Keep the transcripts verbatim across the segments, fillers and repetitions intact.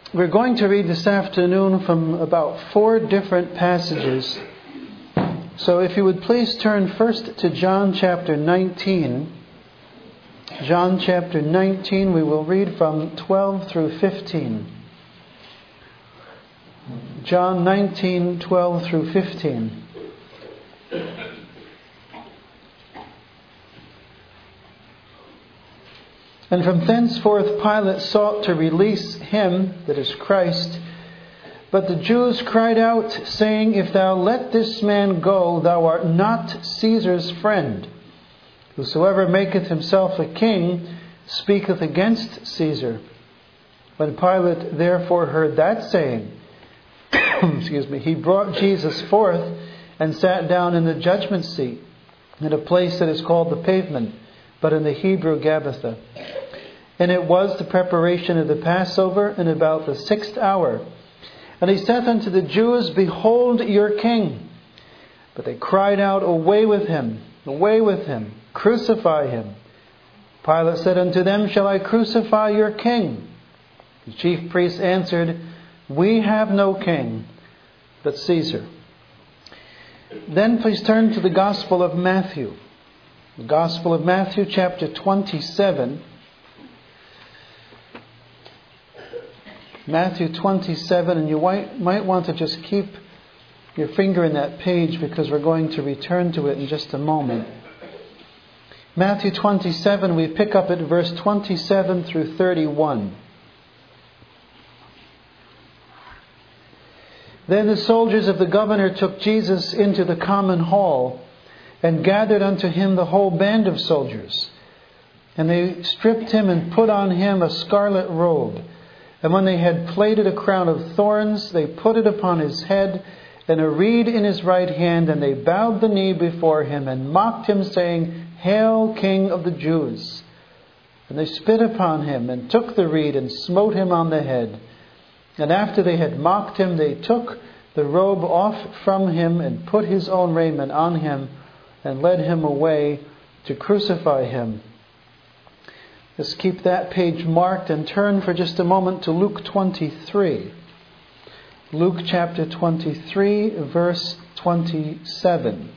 We're going to read this afternoon from about four different passages. So if you would please turn first to John chapter nineteen. John chapter nineteen, we will read from twelve through fifteen. John nineteen, twelve through fifteen. And from thenceforth Pilate sought to release him, that is Christ. But the Jews cried out, saying, If thou let this man go, thou art not Caesar's friend. Whosoever maketh himself a king speaketh against Caesar. When Pilate therefore heard that saying, excuse me, he brought Jesus forth and sat down in the judgment seat, in a place that is called the Pavement, but in the Hebrew Gabbatha. And it was the preparation of the Passover, in about the sixth hour. And he saith unto the Jews, Behold your king. But they cried out, Away with him, away with him, crucify him. Pilate said unto them, Shall I crucify your king? The chief priests answered, We have no king, but Caesar. Then please turn to the Gospel of Matthew. The Gospel of Matthew, chapter twenty-seven. Matthew twenty-seven, and you might, might want to just keep your finger in that page because we're going to return to it in just a moment. Matthew twenty-seven, we pick up at verse twenty-seven through thirty-one. Then the soldiers of the governor took Jesus into the common hall and gathered unto him the whole band of soldiers. And they stripped him and put on him a scarlet robe. And when they had plaited a crown of thorns, they put it upon his head, and a reed in his right hand, and they bowed the knee before him, and mocked him, saying, Hail, King of the Jews! And they spit upon him, and took the reed, and smote him on the head. And after they had mocked him, they took the robe off from him, and put his own raiment on him, and led him away to crucify him. Let's keep that page marked and turn for just a moment to Luke twenty-three. Luke chapter twenty-three, verse twenty-seven.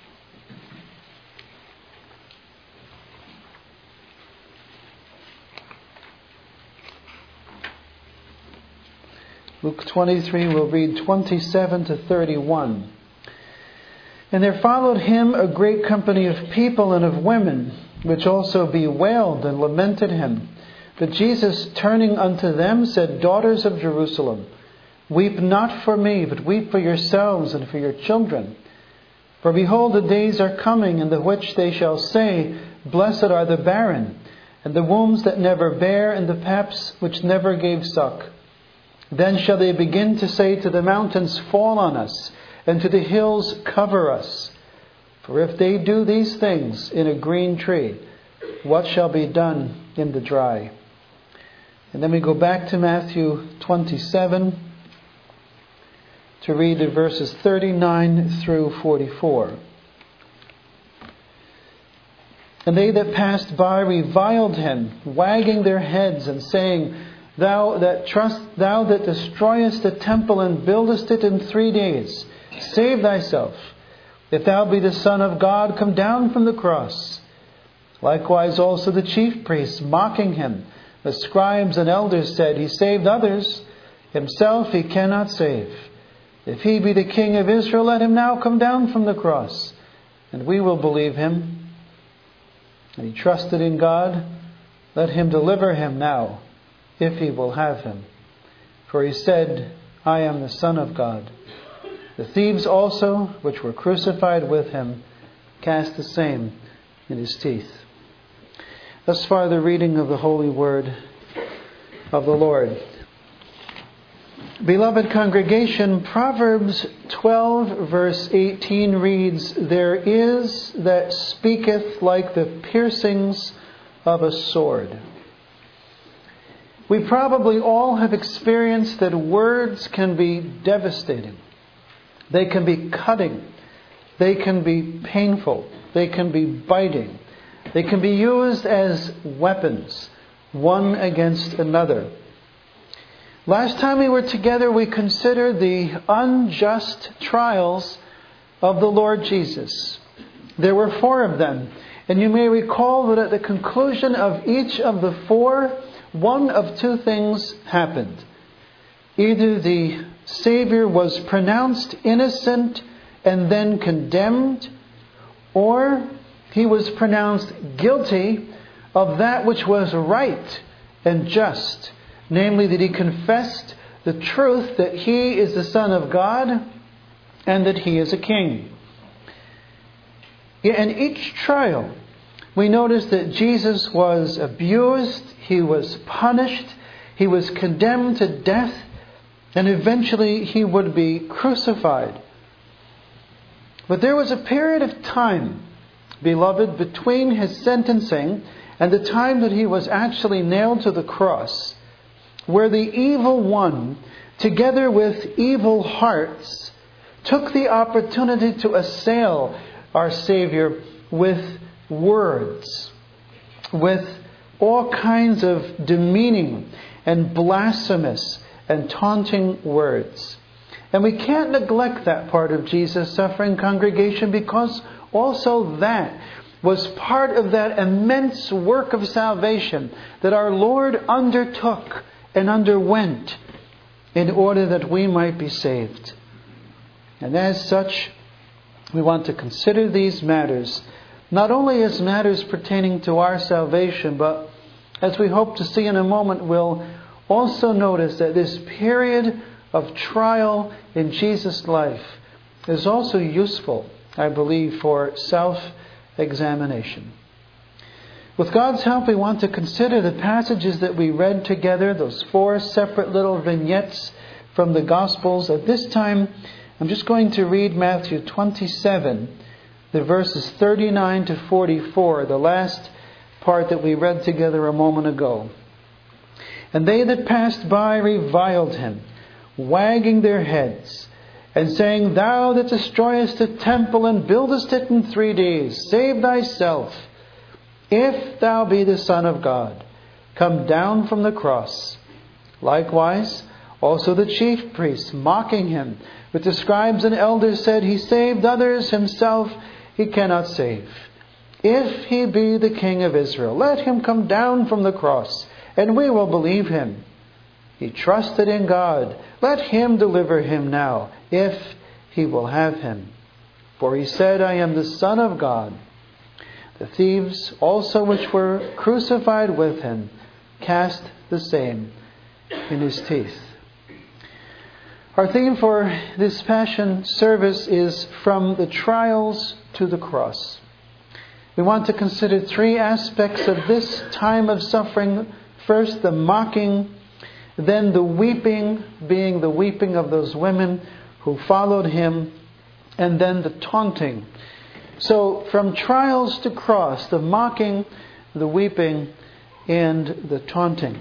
Luke twenty-three, we'll read twenty-seven to thirty-one. And there followed him a great company of people and of women, which also bewailed and lamented him. But Jesus, turning unto them, said, Daughters of Jerusalem, weep not for me, but weep for yourselves and for your children. For behold, the days are coming, in the which they shall say, Blessed are the barren, and the wombs that never bare, and the paps which never gave suck. Then shall they begin to say to the mountains, Fall on us, and to the hills, Cover us. For if they do these things in a green tree, what shall be done in the dry? And then we go back to Matthew twenty-seven to read the verses thirty-nine through forty-four. And they that passed by reviled him, wagging their heads and saying, Thou that trust, thou that destroyest the temple and buildest it in three days, save thyself. If thou be the Son of God, come down from the cross. Likewise also the chief priests, mocking him, the scribes and elders said, He saved others, himself he cannot save. If he be the King of Israel, let him now come down from the cross, and we will believe him. And he trusted in God, let him deliver him now, if he will have him. For he said, I am the Son of God. The thieves also, which were crucified with him, cast the same in his teeth. Thus far the reading of the holy word of the Lord. Beloved congregation, Proverbs twelve verse eighteen reads, There is that speaketh like the piercings of a sword. We probably all have experienced that words can be devastating. They can be cutting. They can be painful. They can be biting. They can be used as weapons, one against another. Last time we were together, we considered the unjust trials of the Lord Jesus. There were four of them. And you may recall that at the conclusion of each of the four, one of two things happened. Either the Savior was pronounced innocent and then condemned, or he was pronounced guilty of that which was right and just, namely that he confessed the truth that he is the Son of God and that he is a king. In each trial, we notice that Jesus was abused, he was punished, he was condemned to death, and eventually he would be crucified. But there was a period of time, beloved, between his sentencing and the time that he was actually nailed to the cross, where the evil one, together with evil hearts, took the opportunity to assail our Savior with words, with all kinds of demeaning and blasphemous and taunting words. And we can't neglect that part of Jesus' suffering, congregation, because also that was part of that immense work of salvation that our Lord undertook and underwent in order that we might be saved. And as such, we want to consider these matters, not only as matters pertaining to our salvation, but as we hope to see in a moment, we'll also notice that this period of trial in Jesus' life is also useful, I believe, for self-examination. With God's help, we want to consider the passages that we read together, those four separate little vignettes from the Gospels. At this time, I'm just going to read Matthew twenty-seven, the verses thirty-nine to forty-four, the last part that we read together a moment ago. And they that passed by reviled him, wagging their heads, and saying, Thou that destroyest the temple and buildest it in three days, save thyself. If thou be the Son of God, come down from the cross. Likewise, also the chief priests, mocking him, with the scribes and elders, said, He saved others, himself he cannot save. If he be the King of Israel, let him come down from the cross, and we will believe him. He trusted in God. Let him deliver him now, if he will have him. For he said, I am the Son of God. The thieves also which were crucified with him cast the same in his teeth. Our theme for this Passion service is From the Trials to the Cross. We want to consider three aspects of this time of suffering. First, the mocking, then the weeping, being the weeping of those women who followed him, and then the taunting. So, from trials to cross, the mocking, the weeping, and the taunting.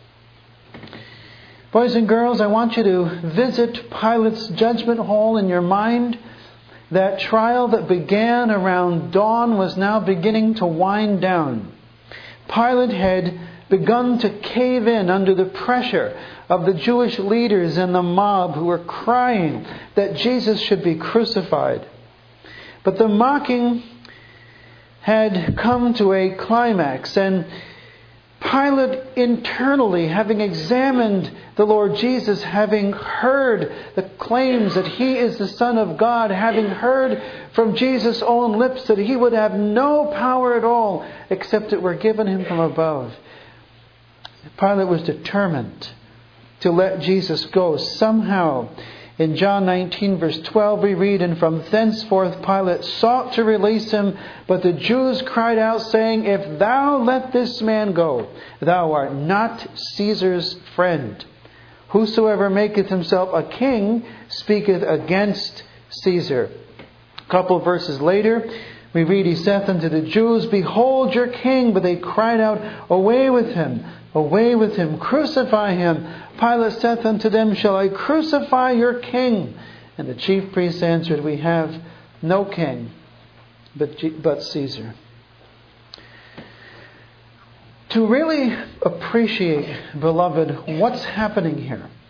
Boys and girls, I want you to visit Pilate's judgment hall in your mind. That trial that began around dawn was now beginning to wind down. Pilate had begun to cave in under the pressure of the Jewish leaders and the mob who were crying that Jesus should be crucified. But the mocking had come to a climax, and Pilate internally, having examined the Lord Jesus, having heard the claims that he is the Son of God, having heard from Jesus' own lips that he would have no power at all except it were given him from above, Pilate was determined to let Jesus go somehow. In John nineteen, verse twelve, we read, And from thenceforth Pilate sought to release him, but the Jews cried out, saying, If thou let this man go, thou art not Caesar's friend. Whosoever maketh himself a king speaketh against Caesar. A couple of verses later, we read, He saith unto the Jews, Behold your king. But they cried out, Away with him, away with him, crucify him. Pilate saith unto them, Shall I crucify your king? And the chief priests answered, We have no king but, but Caesar. To really appreciate, beloved, what's happening here,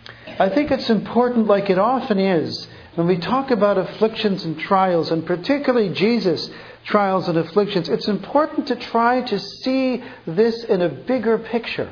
I think it's important, like it often is, when we talk about afflictions and trials, and particularly Jesus' trials and afflictions, it's important to try to see this in a bigger picture.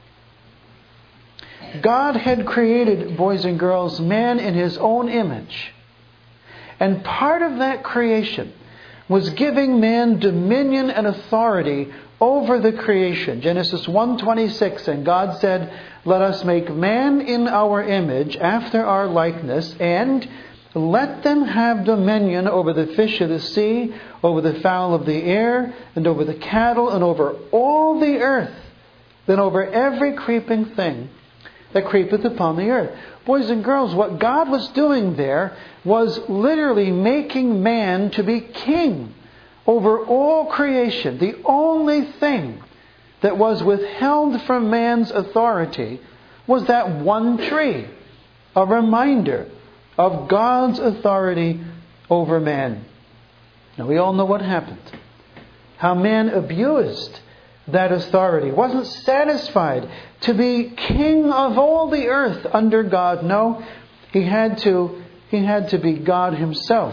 God had created, boys and girls, man in His own image. And part of that creation was giving man dominion and authority over the creation. Genesis one twenty-six, and God said, "Let us make man in our image, after our likeness, and let them have dominion over the fish of the sea, over the fowl of the air, and over the cattle, and over all the earth, then over every creeping thing that creepeth upon the earth." Boys and girls, what God was doing there was literally making man to be king over all creation. The only thing that was withheld from man's authority was that one tree, a reminder of God's authority over man. Now, we all know what happened. How man abused that authority, wasn't satisfied to be king of all the earth under God. No, he had to, he had to be God Himself.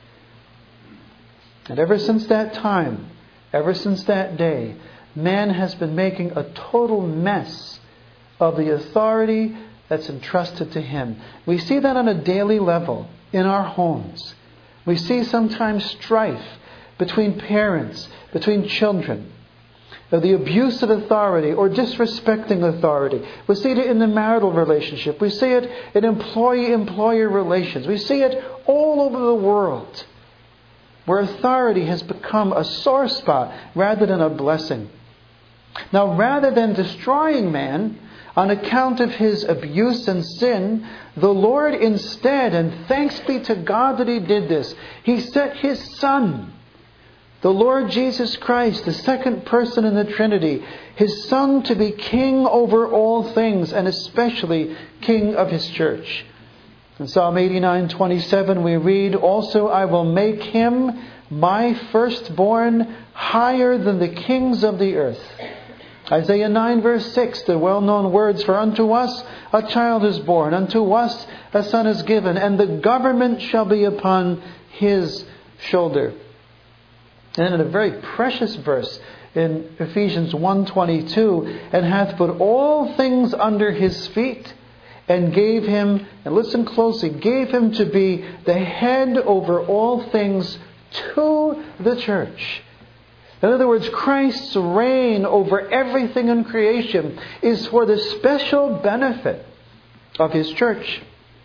And ever since that time, ever since that day, man has been making a total mess of the authority that's entrusted to him. We see that on a daily level in our homes. We see sometimes strife between parents, between children, the abuse of authority or disrespecting authority. We see it in the marital relationship. We see it in employee-employer relations. We see it all over the world, where authority has become a sore spot rather than a blessing. Now, rather than destroying man on account of his abuse and sin, the Lord instead, and thanks be to God that He did this, He sent His Son, the Lord Jesus Christ, the second person in the Trinity, His Son, to be king over all things, and especially king of His church. In Psalm eighty-nine twenty-seven we read, "Also I will make him my firstborn higher than the kings of the earth." Isaiah nine verse six, the well-known words, "For unto us a child is born, unto us a son is given, and the government shall be upon His shoulder." And in a very precious verse in Ephesians one twenty-two, "And hath put all things under His feet, and gave Him," and listen closely, "gave Him to be the head over all things to the church." In other words, Christ's reign over everything in creation is for the special benefit of His church.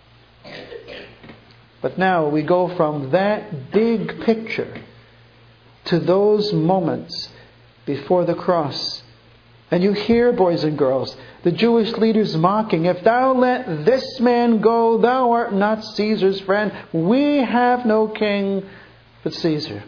But now we go from that big picture to those moments before the cross. And you hear, boys and girls, the Jewish leaders mocking, "If thou let this man go, thou art not Caesar's friend. We have no king but Caesar."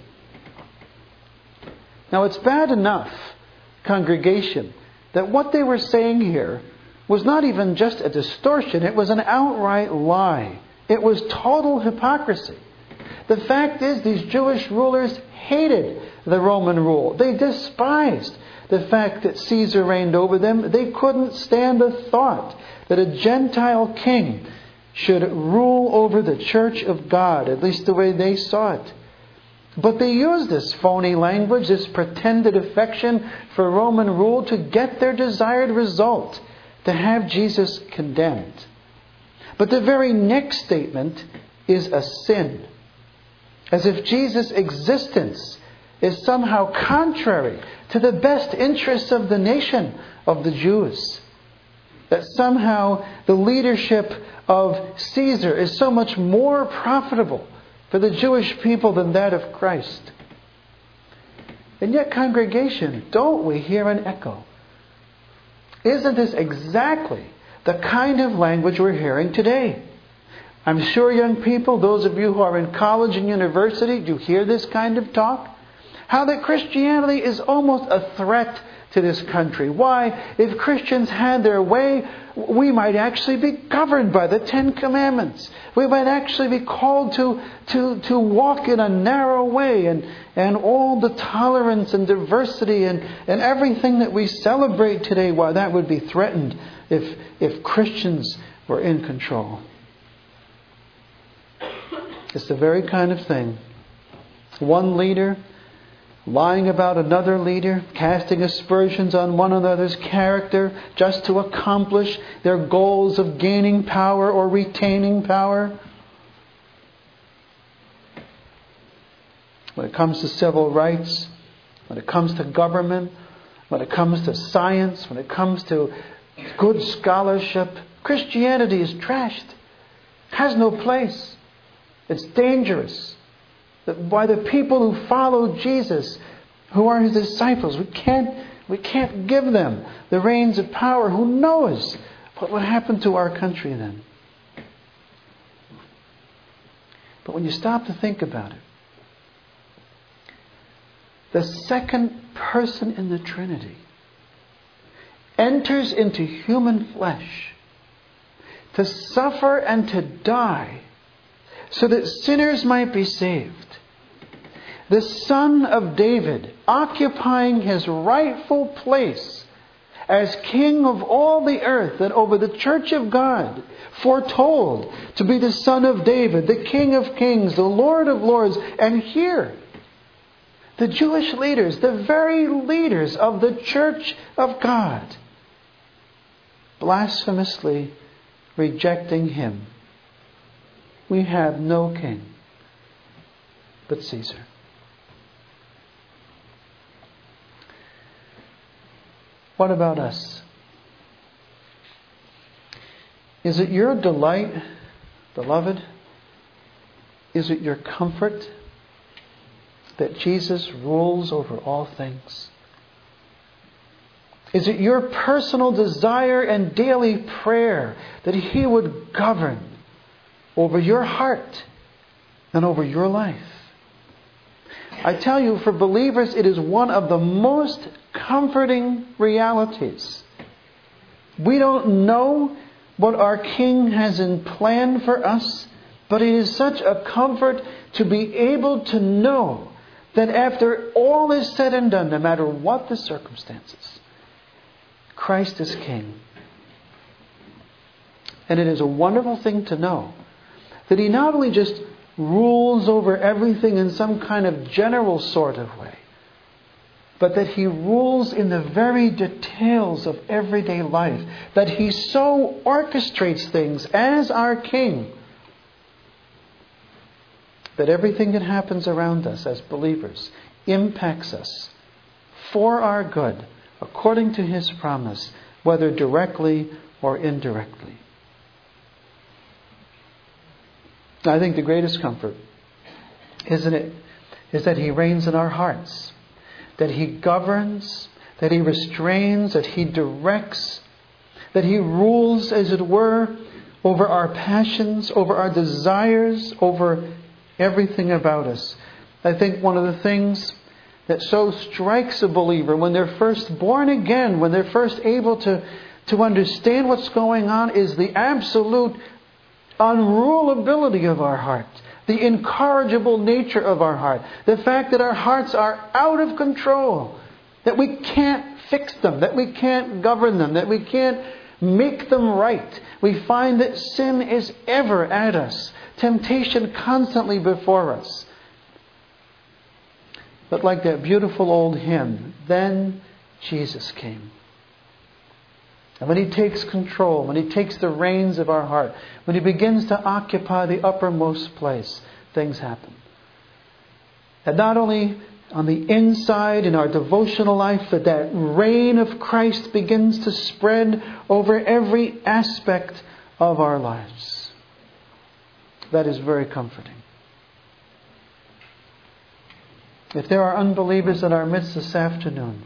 Now, it's bad enough, congregation, that what they were saying here was not even just a distortion. It was an outright lie. It was total hypocrisy. The fact is, these Jewish rulers hated the Roman rule. They despised the fact that Caesar reigned over them. They couldn't stand the thought that a Gentile king should rule over the church of God, at least the way they saw it. But they used this phony language, this pretended affection for Roman rule, to get their desired result, to have Jesus condemned. But the very next statement is a sin. As if Jesus' existence is somehow contrary to the best interests of the nation of the Jews. That somehow the leadership of Caesar is so much more profitable for the Jewish people than that of Christ. And yet, congregation, don't we hear an echo? Isn't this exactly the kind of language we're hearing today? I'm sure, young people, those of you who are in college and university, do you hear this kind of talk? How that Christianity is almost a threat to this country. Why? If Christians had their way, we might actually be governed by the Ten Commandments. We might actually be called to, to, to walk in a narrow way, and, and all the tolerance and diversity and, and everything that we celebrate today, why that would be threatened if, if Christians were in control. It's the very kind of thing. One leader lying about another leader, casting aspersions on one another's character just to accomplish their goals of gaining power or retaining power. When it comes to civil rights, when it comes to government, when it comes to science, when it comes to good scholarship, Christianity is trashed. Has no place. It's dangerous. By the people who follow Jesus, who are His disciples, we can't, we can't give them the reins of power. Who knows what would happen to our country then? But when you stop to think about it, the second person in the Trinity enters into human flesh to suffer and to die so that sinners might be saved. The Son of David, occupying His rightful place as King of all the earth and over the Church of God, foretold to be the Son of David, the King of kings, the Lord of lords. And here, the Jewish leaders, the very leaders of the Church of God, blasphemously rejecting Him. We have no king but Caesar. What about us? Is it your delight, beloved? Is it your comfort that Jesus rules over all things? Is it your personal desire and daily prayer that He would govern over your heart and over your life? I tell you, for believers, it is one of the most comforting realities. We don't know what our King has in plan for us, but it is such a comfort to be able to know that after all is said and done, no matter what the circumstances, Christ is King. And it is a wonderful thing to know that He not only just rules over everything in some kind of general sort of way, but that He rules in the very details of everyday life. That He so orchestrates things as our King that everything that happens around us as believers impacts us for our good, according to His promise, whether directly or indirectly. I think the greatest comfort, isn't it, is that He reigns in our hearts. That He governs, that He restrains, that He directs, that He rules, as it were, over our passions, over our desires, over everything about us. I think one of the things that so strikes a believer when they're first born again, when they're first able to, to understand what's going on, is the absolute unrulability of our heart. The incorrigible nature of our heart. The fact that our hearts are out of control. That we can't fix them. That we can't govern them. That we can't make them right. We find that sin is ever at us. Temptation constantly before us. But like that beautiful old hymn, then Jesus came. And when He takes control, when He takes the reins of our heart, when He begins to occupy the uppermost place, things happen. And not only on the inside in our devotional life, but that reign of Christ begins to spread over every aspect of our lives. That is very comforting. If there are unbelievers in our midst this afternoon,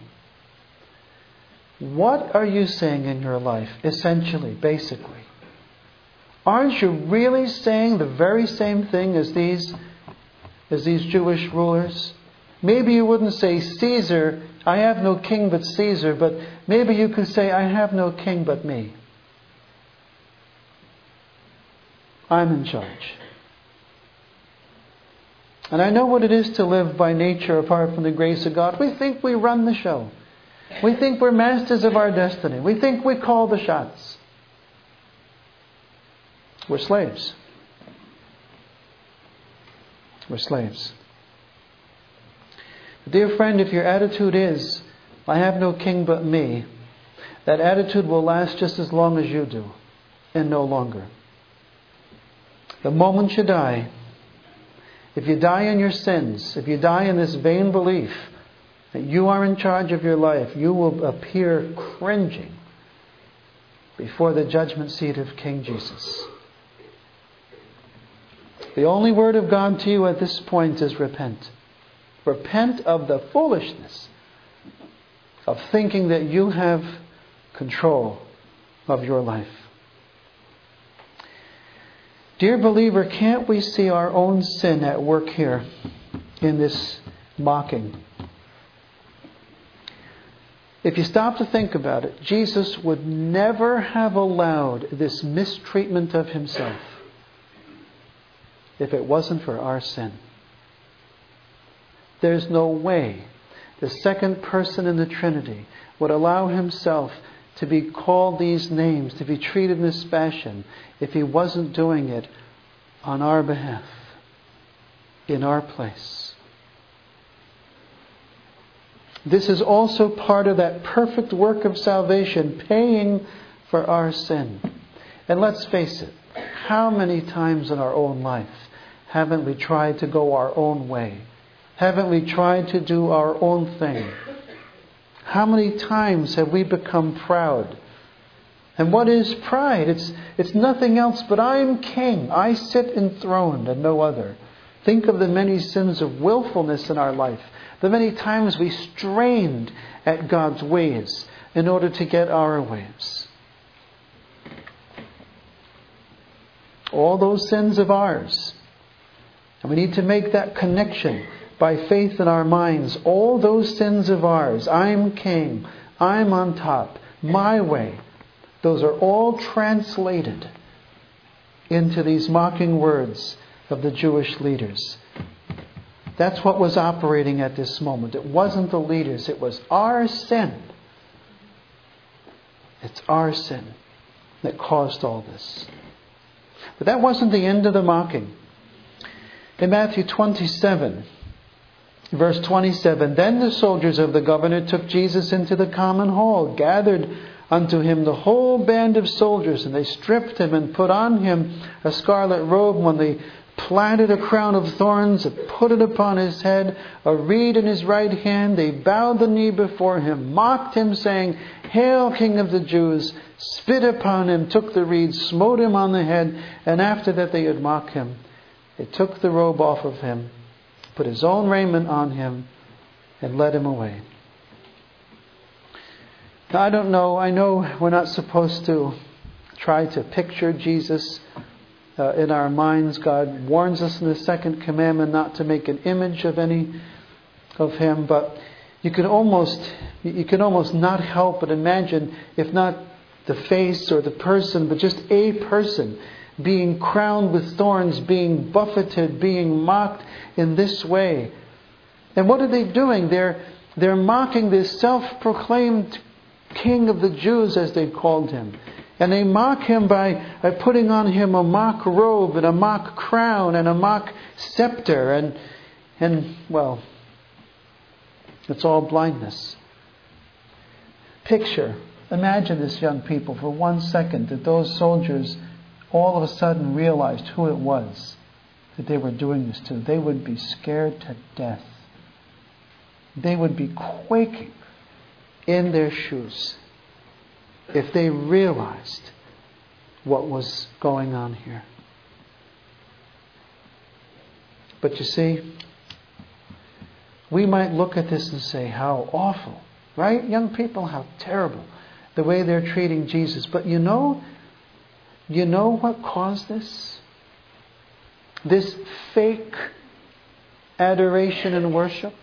what are you saying in your life, essentially, basically? Aren't you really saying the very same thing as these, as these Jewish rulers? Maybe you wouldn't say, Caesar, I have no king but Caesar, but maybe you could say, I have no king but me. I'm in charge. And I know what it is to live by nature apart from the grace of God. We think we run the show. We think we're masters of our destiny. We think we call the shots. We're slaves. We're slaves. Dear friend, if your attitude is, I have no king but me, that attitude will last just as long as you do, and no longer. The moment you die, if you die in your sins, if you die in this vain belief that you are in charge of your life, you will appear cringing before the judgment seat of King Jesus. The only word of God to you at this point is repent. Repent of the foolishness of thinking that you have control of your life. Dear believer, can't we see our own sin at work here in this mocking? If you stop to think about it, Jesus would never have allowed this mistreatment of himself if it wasn't for our sin. There's no way the second person in the Trinity would allow himself to be called these names, to be treated in this fashion, if he wasn't doing it on our behalf, in our place. This is also part of that perfect work of salvation, paying for our sin. And let's face it, how many times in our own life haven't we tried to go our own way? Haven't we tried to do our own thing? How many times have we become proud? And what is pride? It's, it's nothing else but I'm king. I sit enthroned and no other. Think of the many sins of willfulness in our life. The many times we strained at God's ways in order to get our ways. All those sins of ours. And we need to make that connection by faith in our minds. All those sins of ours, I'm king, I'm on top, my way, those are all translated into these mocking words of the Jewish leaders. That's what was operating at this moment. It wasn't the leaders, it was our sin. It's our sin that caused all this. But that wasn't the end of the mocking. In Matthew twenty-seven, verse twenty-seven, then the soldiers of the governor took Jesus into the common hall, gathered unto him the whole band of soldiers, and they stripped him and put on him a scarlet robe. When they planted a crown of thorns and put it upon his head, a reed in his right hand, they bowed the knee before him, mocked him, saying, Hail, King of the Jews! Spit upon him, took the reed, smote him on the head, and after that they had mocked him, they took the robe off of him, put his own raiment on him, and led him away. Now, I don't know, I know we're not supposed to try to picture Jesus uh, in our minds. God warns us in the second commandment not to make an image of any of him, but you can almost you can almost not help but imagine, if not the face or the person, but just a person being crowned with thorns, being buffeted, being mocked in this way. And what are they doing? They're they're mocking this self-proclaimed King of the Jews, as they called him. And they mock him by, by putting on him a mock robe and a mock crown and a mock scepter. And, and well, it's all blindness. Picture, imagine this, young people, for one second, that those soldiers all of a sudden realized who it was that they were doing this to. They would be scared to death. They would be quaking in their shoes if they realized what was going on here. But you see, we might look at this and say, how awful, right? Young people, how terrible the way they're treating Jesus. But you know, you know what caused this? This fake adoration and worship?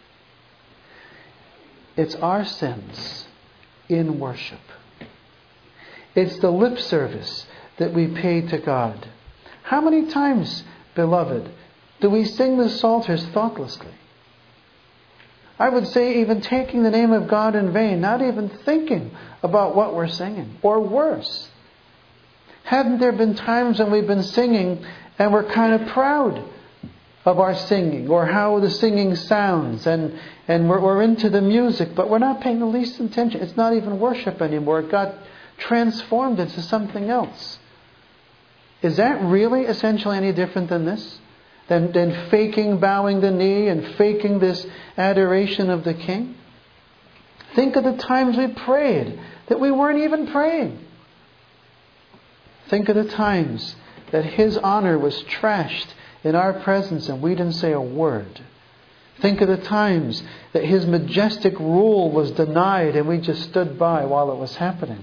It's our sins in worship. It's the lip service that we pay to God. How many times, beloved, do we sing the Psalters thoughtlessly? I would say even taking the name of God in vain, not even thinking about what we're singing. Or worse, Haven't there been times when we've been singing and we're kind of proud of our singing or how the singing sounds, and, and we're, we're into the music, but we're not paying the least attention. It's not even worship anymore. It got transformed into something else. Is that really essentially any different than this? Than, than faking bowing the knee and faking this adoration of the King? Think of the times we prayed that we weren't even praying. Think of the times that His honor was trashed in our presence and we didn't say a word. Think of the times that His majestic rule was denied and we just stood by while it was happening.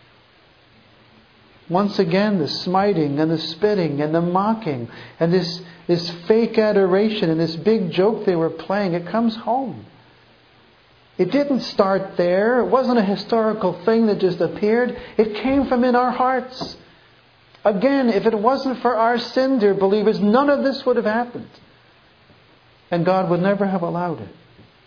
Once again, the smiting and the spitting and the mocking and this, this fake adoration and this big joke they were playing, it comes home. It didn't start there. It wasn't a historical thing that just appeared. It came from in our hearts. Again, if it wasn't for our sin, dear believers, none of this would have happened. And God would never have allowed it.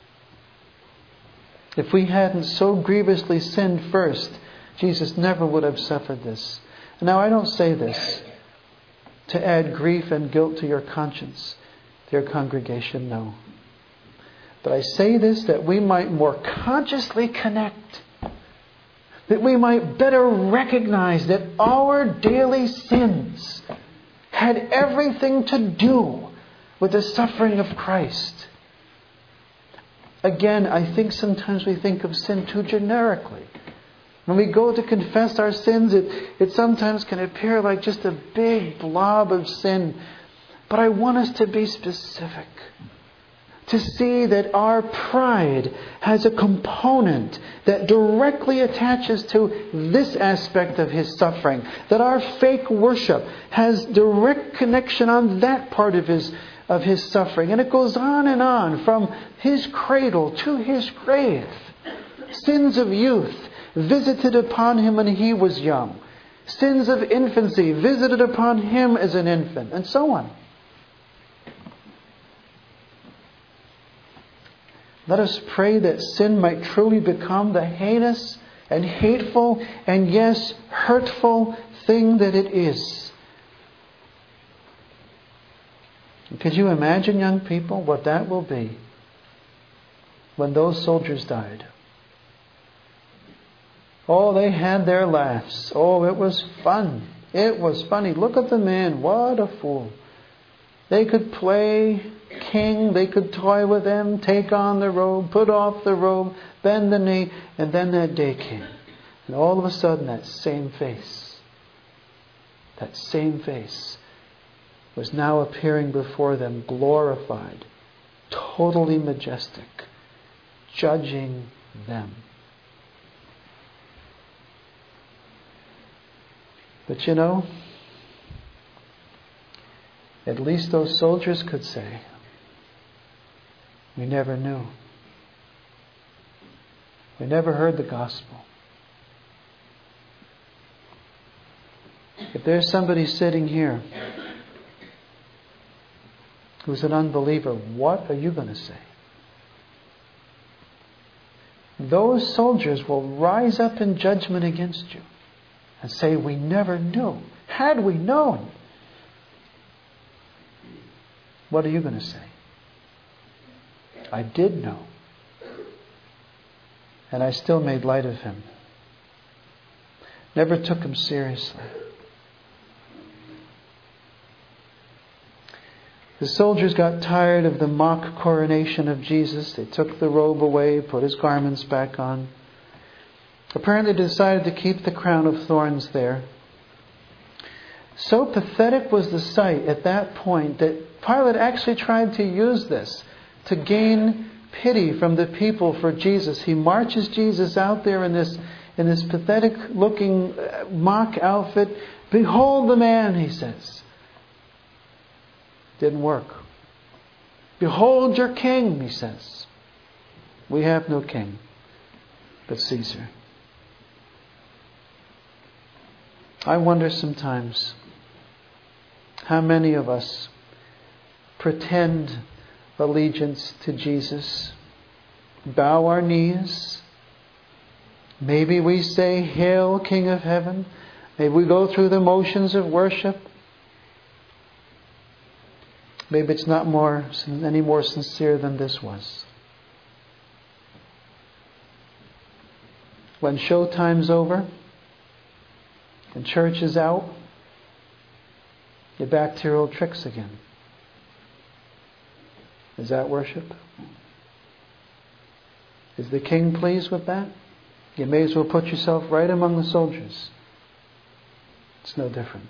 If we hadn't so grievously sinned first, Jesus never would have suffered this. Now, I don't say this to add grief and guilt to your conscience, dear congregation, no. But I say this that we might more consciously connect, that we might better recognize that our daily sins had everything to do with the suffering of Christ. Again, I think sometimes we think of sin too generically. When we go to confess our sins, it, it sometimes can appear like just a big blob of sin. But I want us to be specific. To see that our pride has a component that directly attaches to this aspect of His suffering. That our fake worship has direct connection on that part of His, of His suffering. And it goes on and on from His cradle to His grave. Sins of youth visited upon Him when He was young. Sins of infancy visited upon Him as an infant. And so on. Let us pray that sin might truly become the heinous and hateful and, yes, hurtful thing that it is. Could you imagine, young people, what that will be when those soldiers died? Oh, they had their laughs. Oh, it was fun. It was funny. Look at the man. What a fool. They could play king. They could toy with him, take on the robe, put off the robe, bend the knee. And then that day came. And all of a sudden, that same face, that same face was now appearing before them, glorified, totally majestic, judging them. But you know, at least those soldiers could say, we never knew. We never heard the gospel. If there's somebody sitting here who's an unbeliever, what are you going to say? Those soldiers will rise up in judgment against you and say, we never knew. Had we known. What are you going to say? I did know. And I still made light of him. Never took him seriously. The soldiers got tired of the mock coronation of Jesus. They took the robe away, put His garments back on. Apparently decided to keep the crown of thorns there. So pathetic was the sight at that point that Pilate actually tried to use this to gain pity from the people for Jesus. He marches Jesus out there in this, in this pathetic looking mock outfit. Behold the man, he says. Didn't work. Behold your king, he says. We have no king but Caesar. I wonder sometimes how many of us pretend allegiance to Jesus, bow our knees. Maybe we say, Hail, King of Heaven. Maybe we go through the motions of worship. Maybe it's not more any more sincere than this was. When showtime's over and church is out, you're back to your old tricks again. Is that worship? Is the king pleased with that? You may as well put yourself right among the soldiers. It's no different.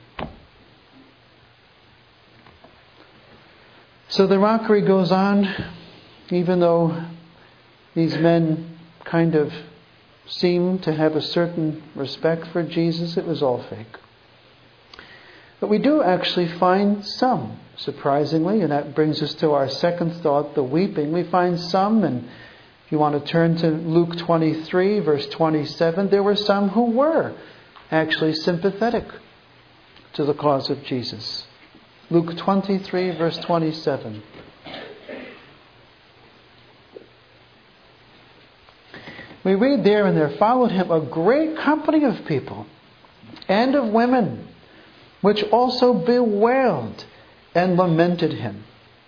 So the mockery goes on, even though these men kind of seem to have a certain respect for Jesus. It was all fake. But we do actually find some, surprisingly, and that brings us to our second thought, the weeping. We find some, and if you want to turn to Luke twenty-three, verse twenty-seven, there were some who were actually sympathetic to the cause of Jesus. Luke twenty-three, verse twenty-seven. We read there, and there followed him a great company of people and of women, which also bewailed and lamented him.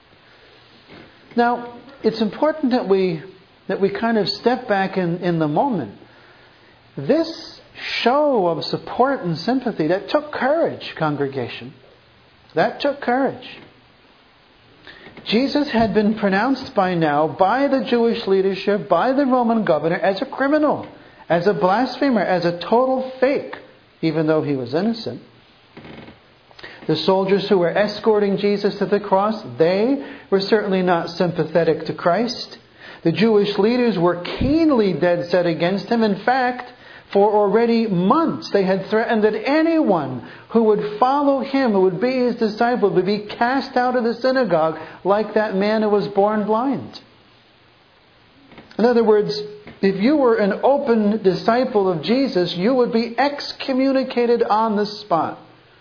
Now, it's important that we that we kind of step back in, in the moment. This show of support and sympathy, that took courage, congregation. That took courage. Jesus had been pronounced by now by the Jewish leadership, by the Roman governor, as a criminal, as a blasphemer, as a total fake, even though he was innocent. The soldiers who were escorting Jesus to the cross, they were certainly not sympathetic to Christ. The Jewish leaders were keenly dead set against him. In fact, for already months they had threatened that anyone who would follow him, who would be his disciple, would be cast out of the synagogue like that man who was born blind. In other words, if you were an open disciple of Jesus, you would be excommunicated on the spot.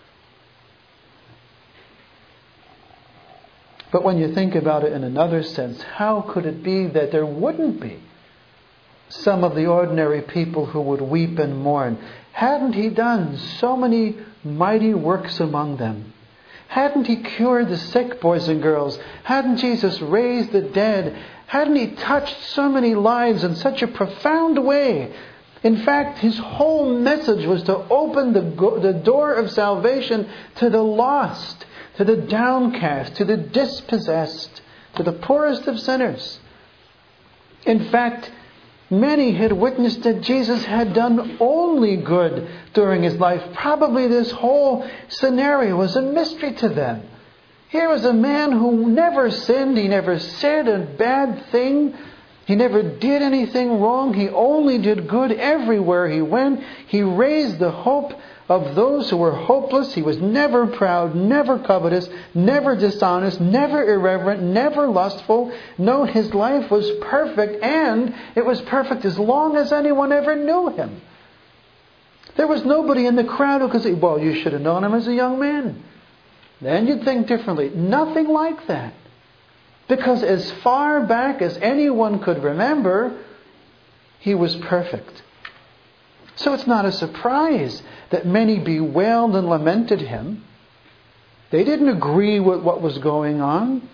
But when you think about it in another sense, how could it be that there wouldn't be some of the ordinary people who would weep and mourn? Hadn't he done so many mighty works among them? Hadn't he cured the sick, boys and girls? Hadn't Jesus raised the dead? Hadn't he touched so many lives in such a profound way? In fact, his whole message was to open the, go- the door of salvation to the lost, to the downcast, to the dispossessed, to the poorest of sinners. In fact, many had witnessed that Jesus had done only good during his life. Probably this whole scenario was a mystery to them. Here was a man who never sinned. He never said a bad thing. He never did anything wrong. He only did good everywhere he went. He raised the hope of those who were hopeless. He was never proud, never covetous, never dishonest, never irreverent, never lustful. No, his life was perfect, and it was perfect as long as anyone ever knew him. There was nobody in the crowd who could say, well, you should have known him as a young man. Then you'd think differently. Nothing like that. Because as far back as anyone could remember, he was perfect. So it's not a surprise that many bewailed and lamented him. They didn't agree with what was going on.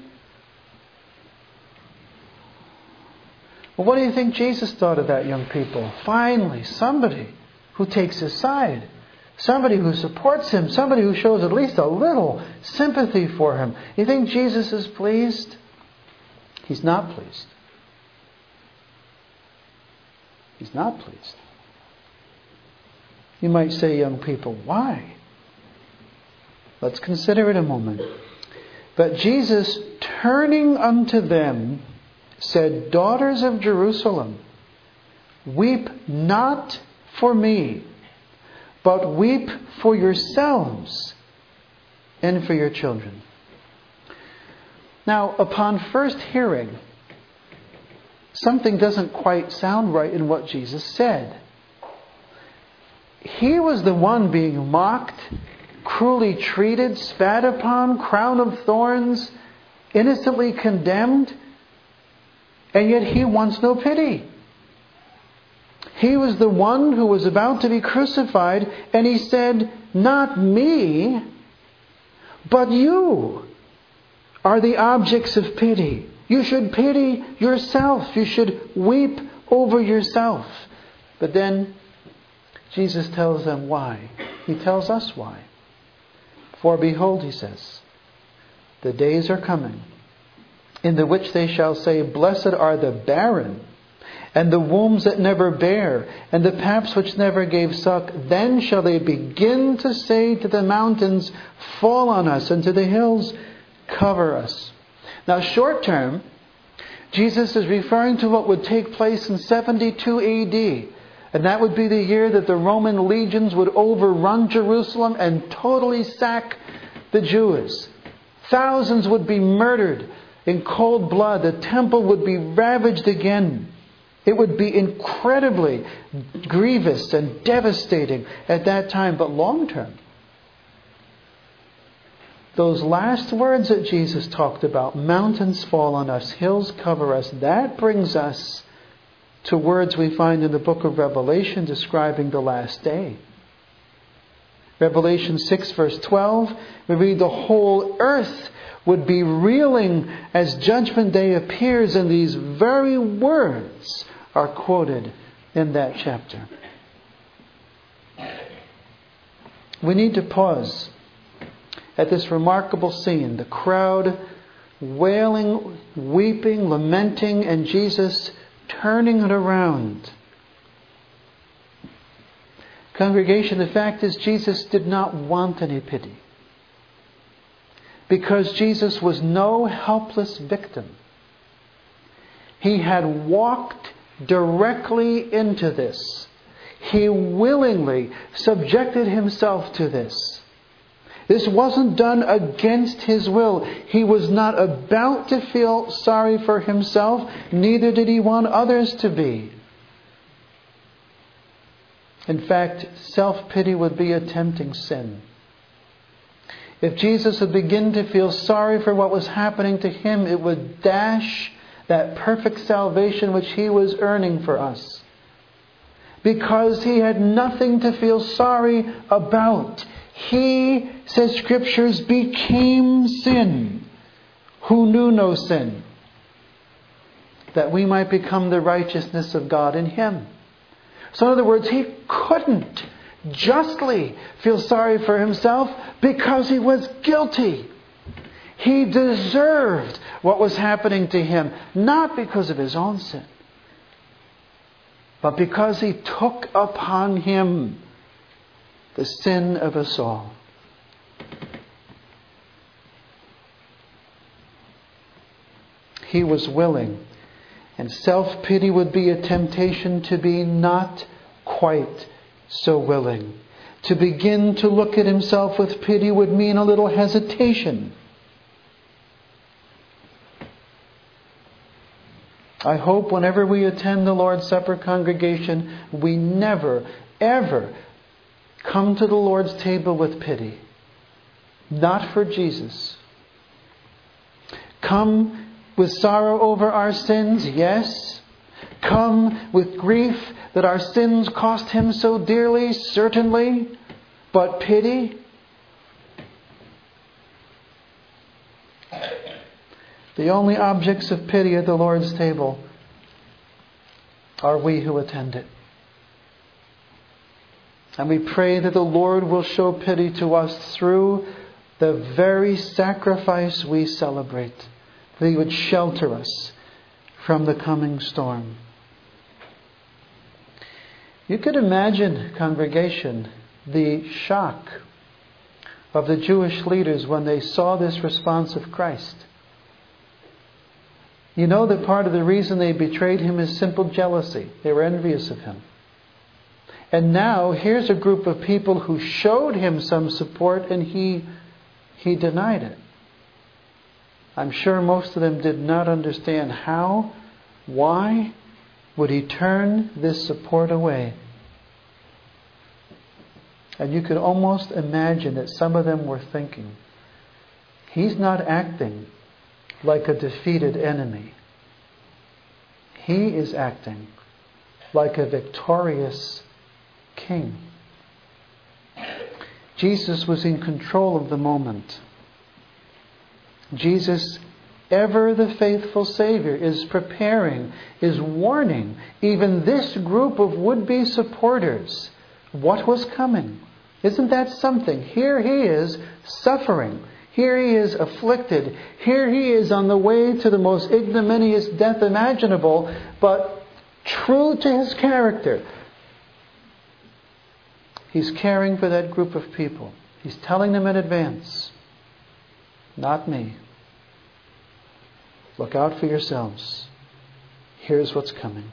Well, what do you think Jesus thought of that, young people? Finally, somebody who takes his side. Somebody who supports him. Somebody who shows at least a little sympathy for him. You think Jesus is pleased? He's not pleased. He's not pleased. You might say, young people, why? Let's consider it a moment. But Jesus, turning unto them, said, Daughters of Jerusalem, weep not for me, but weep for yourselves and for your children. Now, upon first hearing, something doesn't quite sound right in what Jesus said. He was the one being mocked, cruelly treated, spat upon, crown of thorns, innocently condemned, and yet he wants no pity. He was the one who was about to be crucified, and he said, "Not me, but you are the objects of pity. You should pity yourself. You should weep over yourself." But then Jesus tells them why. He tells us why. "For behold," he says, "the days are coming, in the which they shall say, Blessed are the barren, and the wombs that never bare, and the paps which never gave suck. Then shall they begin to say to the mountains, Fall on us, and to the hills, cover us." Now, short term, Jesus is referring to what would take place in seventy-two A D. And that would be the year that the Roman legions would overrun Jerusalem and totally sack the Jews. Thousands would be murdered in cold blood. The temple would be ravaged again. It would be incredibly grievous and devastating at that time. But long term, those last words that Jesus talked about, mountains fall on us, hills cover us, that brings us to words we find in the book of Revelation describing the last day. Revelation six verse twelve, we read the whole earth would be reeling as judgment day appears, and these very words are quoted in that chapter. We need to pause at this remarkable scene, the crowd wailing, weeping, lamenting, and Jesus turning it around. Congregation, the fact is Jesus did not want any pity, because Jesus was no helpless victim. He had walked directly into this. He willingly subjected himself to this. This wasn't done against his will. He was not about to feel sorry for himself. Neither did he want others to be. In fact, self-pity would be a tempting sin. If Jesus would begin to feel sorry for what was happening to him, it would dash that perfect salvation which he was earning for us. Because he had nothing to feel sorry about. He, says Scriptures, became sin, who knew no sin, that we might become the righteousness of God in him. So in other words, he couldn't justly feel sorry for himself because he was guilty. He deserved what was happening to him, not because of his own sin, but because he took upon him the sin of us all. He was willing. And self-pity would be a temptation to be not quite so willing. To begin to look at himself with pity would mean a little hesitation. I hope whenever we attend the Lord's Supper, congregation, we never, ever come to the Lord's table with pity. Not for Jesus. Come with sorrow over our sins, yes. Come with grief that our sins cost him so dearly, certainly. But pity? The only objects of pity at the Lord's table are we who attend it. And we pray that the Lord will show pity to us through the very sacrifice we celebrate. That he would shelter us from the coming storm. You could imagine, congregation, the shock of the Jewish leaders when they saw this response of Christ. You know that part of the reason they betrayed him is simple jealousy. They were envious of him. And now here's a group of people who showed him some support, and he he denied it. I'm sure most of them did not understand how, why would he turn this support away. And you could almost imagine that some of them were thinking, he's not acting like a defeated enemy. He is acting like a victorious king. Jesus was in control of the moment. Jesus, ever the faithful Savior, is preparing, is warning even this group of would-be supporters what was coming. Isn't that something? Here he is suffering. Here he is afflicted. Here he is on the way to the most ignominious death imaginable, but true to his character, he's caring for that group of people. He's telling them in advance, not me. Look out for yourselves. Here's what's coming.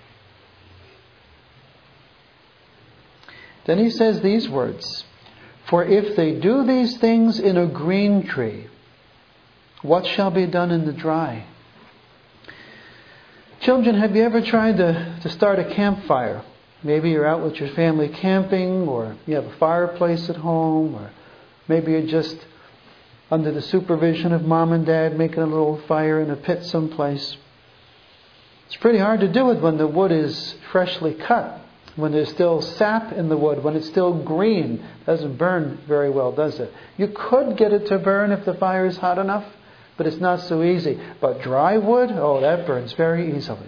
Then he says these words, "For if they do these things in a green tree, what shall be done in the dry?" Children, have you ever tried to, to start a campfire? Maybe you're out with your family camping, or you have a fireplace at home, or maybe you're just under the supervision of mom and dad making a little fire in a pit someplace. It's pretty hard to do it when the wood is freshly cut, when there's still sap in the wood, when it's still green. It doesn't burn very well, does it? You could get it to burn if the fire is hot enough, but it's not so easy. But dry wood, oh, that burns very easily.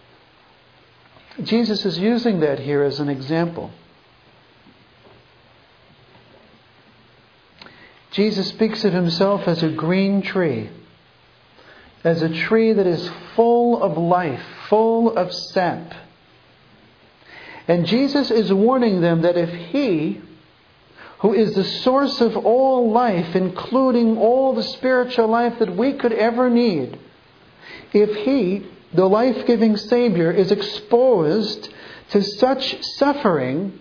Jesus is using that here as an example. Jesus speaks of himself as a green tree, as a tree that is full of life, full of sap. And Jesus is warning them that if he, who is the source of all life, including all the spiritual life that we could ever need, if he, the life-giving Savior, is exposed to such suffering,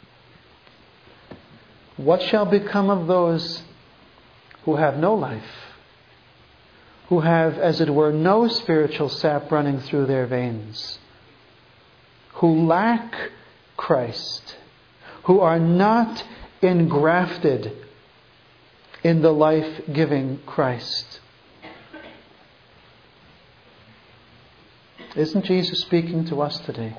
what shall become of those who have no life, who have, as it were, no spiritual sap running through their veins, who lack Christ, who are not engrafted in the life-giving Christ? Isn't Jesus speaking to us today?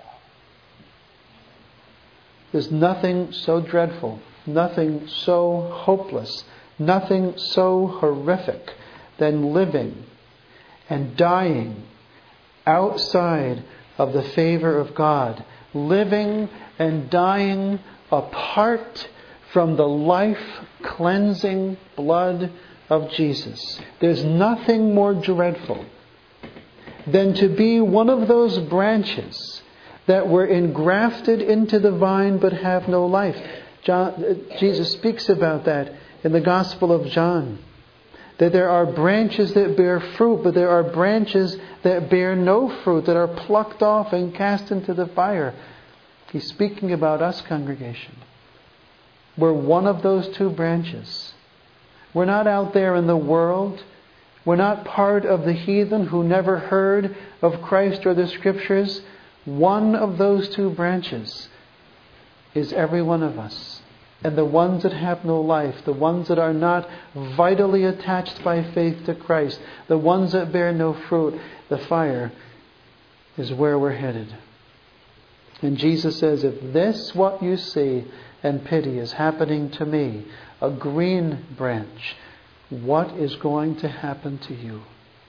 There's nothing so dreadful, nothing so hopeless, nothing so horrific than living and dying outside of the favor of God, living and dying apart from the life-cleansing blood of Jesus. There's nothing more dreadful than to be one of those branches that were engrafted into the vine but have no life. John, Jesus speaks about that in the Gospel of John. That there are branches that bear fruit, but there are branches that bear no fruit, that are plucked off and cast into the fire. He's speaking about us, congregation. We're one of those two branches. We're not out there in the world. We're not part of the heathen who never heard of Christ or the Scriptures. One of those two branches is every one of us. And the ones that have no life, the ones that are not vitally attached by faith to Christ, the ones that bear no fruit, the fire is where we're headed. And Jesus says, if this, what you see and pity, is happening to me, a green branch, what is going to happen to you?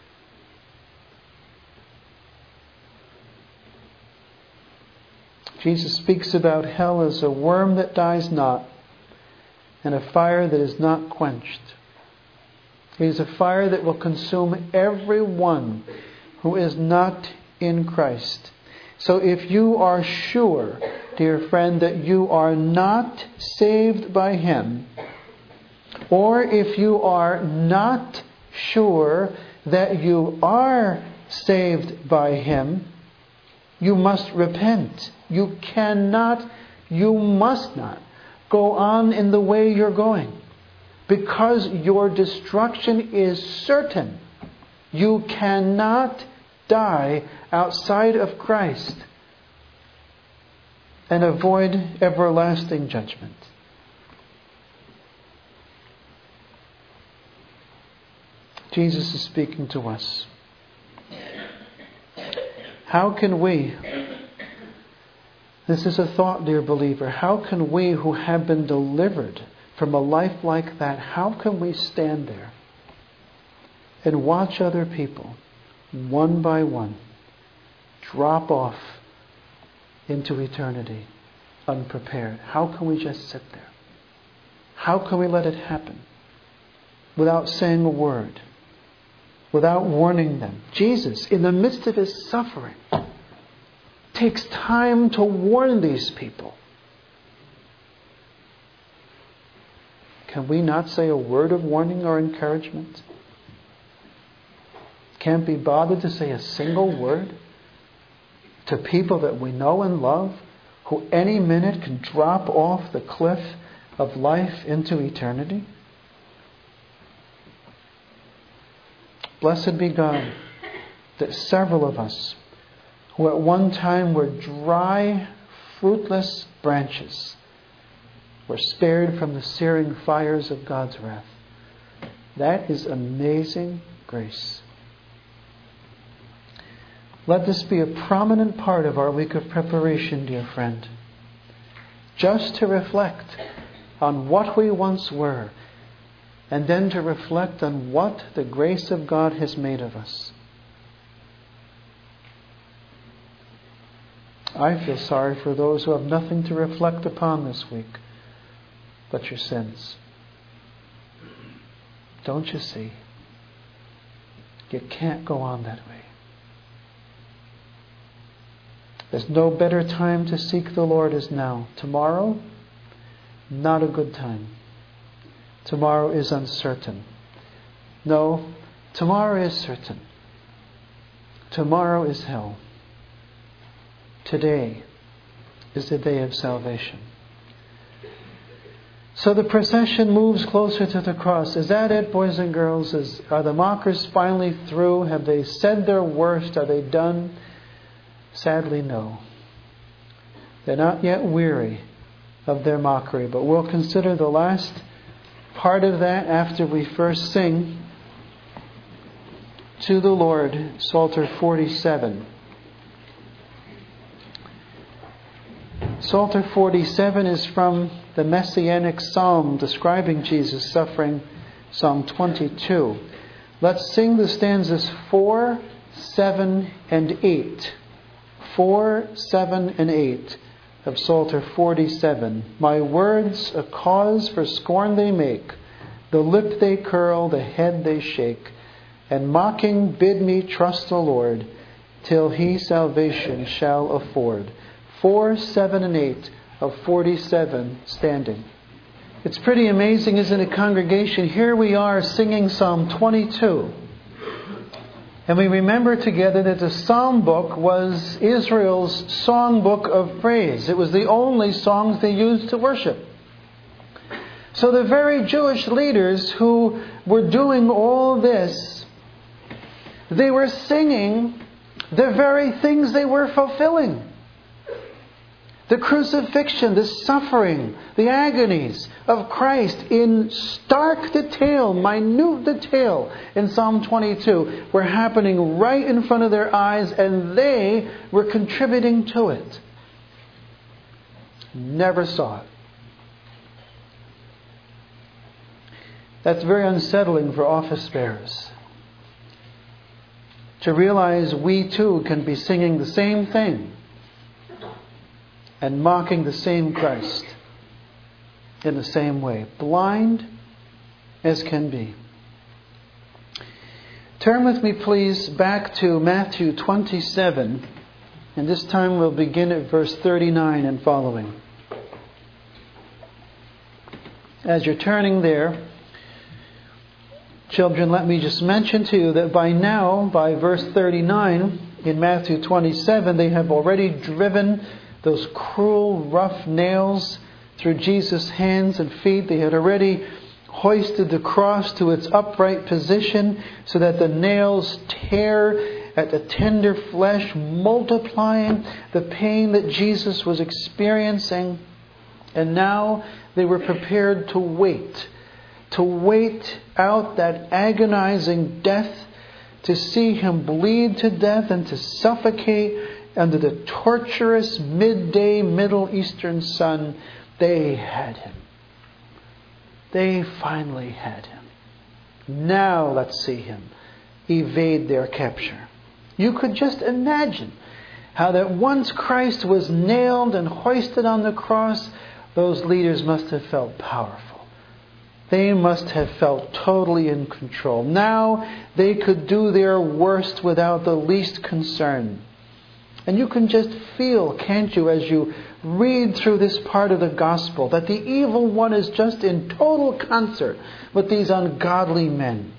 Jesus speaks about hell as a worm that dies not, and a fire that is not quenched. It is a fire that will consume everyone who is not in Christ. So if you are sure, dear friend, that you are not saved by Him, or if you are not sure that you are saved by Him, you must repent. You cannot, you must not go on in the way you're going, because your destruction is certain. You cannot die outside of Christ and avoid everlasting judgment. Jesus is speaking to us. How can we This is a thought, dear believer. How can we who have been delivered from a life like that, how can we stand there and watch other people, one by one, drop off into eternity unprepared? How can we just sit there? How can we let it happen without saying a word, without warning them? Jesus, in the midst of his suffering, takes time to warn these people. Can we not say a word of warning or encouragement? Can't be bothered to say a single word to people that we know and love, who any minute can drop off the cliff of life into eternity? Blessed be God that several of us, who at one time were dry, fruitless branches, were spared from the searing fires of God's wrath. That is amazing grace. Let this be a prominent part of our week of preparation, dear friend. Just to reflect on what we once were, and then to reflect on what the grace of God has made of us. I feel sorry for those who have nothing to reflect upon this week but your sins. Don't you see? You can't go on that way. There's no better time to seek the Lord as now. Tomorrow, not a good time. Tomorrow is uncertain. No, tomorrow is certain. Tomorrow is hell. Today is the day of salvation. So the procession moves closer to the cross. Is that it, boys and girls? Is, are the mockers finally through? Have they said their worst? Are they done? Sadly, no. They're not yet weary of their mockery, but we'll consider the last part of that after we first sing to the Lord, Psalter forty-seven. Psalter forty-seven is from the Messianic Psalm describing Jesus' suffering, Psalm twenty-two. Let's sing the stanzas four, seven, and eight. four, seven, and eight of Psalter forty-seven. My words a cause for scorn they make, the lip they curl, the head they shake, and mocking bid me trust the Lord, till he salvation shall afford. four, seven, and eight of forty-seven standing. It's pretty amazing, isn't it, congregation? Here we are singing Psalm twenty-two. And we remember together that the Psalm book was Israel's songbook of praise. It was the only songs they used to worship. So the very Jewish leaders who were doing all this, they were singing the very things they were fulfilling. The crucifixion, the suffering, the agonies of Christ in stark detail, minute detail in Psalm twenty-two were happening right in front of their eyes, and they were contributing to it. Never saw it. That's very unsettling for office bearers. To realize we too can be singing the same thing and mocking the same Christ in the same way. Blind as can be. Turn with me, please, back to Matthew twenty-seven. And this time we'll begin at verse thirty-nine and following. As you're turning there, children, let me just mention to you that by now, by verse thirty-nine in Matthew twenty-seven, they have already driven those cruel, rough nails through Jesus' hands and feet. They had already hoisted the cross to its upright position so that the nails tear at the tender flesh, multiplying the pain that Jesus was experiencing. And now they were prepared to wait, to wait out that agonizing death, to see him bleed to death and to suffocate under the torturous midday Middle Eastern sun, they had him. They finally had him. Now let's see him evade their capture. You could just imagine how that once Christ was nailed and hoisted on the cross, those leaders must have felt powerful. They must have felt totally in control. Now they could do their worst without the least concern. And you can just feel, can't you, as you read through this part of the gospel, that the evil one is just in total concert with these ungodly men.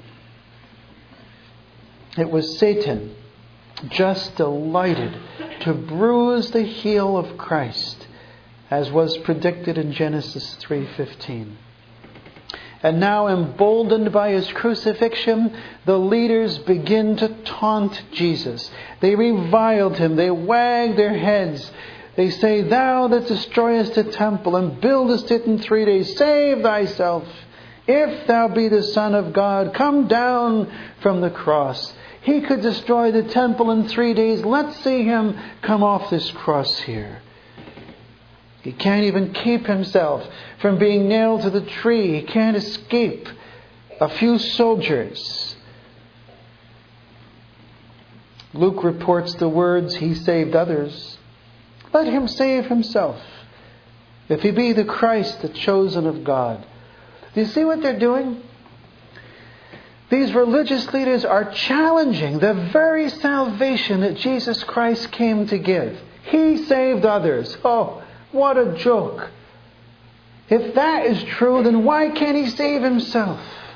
It was Satan just delighted to bruise the heel of Christ, as was predicted in Genesis three fifteen. And now, emboldened by his crucifixion, the leaders begin to taunt Jesus. They reviled him. They wagged their heads. They say, "Thou that destroyest the temple and buildest it in three days, save thyself. If thou be the Son of God, come down from the cross. He could destroy the temple in three days. Let's see him come off this cross here. He can't even keep himself from being nailed to the tree. He can't escape a few soldiers." Luke reports the words, "He saved others. Let him save himself, if he be the Christ, the chosen of God." Do you see what they're doing? These religious leaders are challenging the very salvation that Jesus Christ came to give. He saved others. Oh, what a joke. If that is true, then why can't he save himself?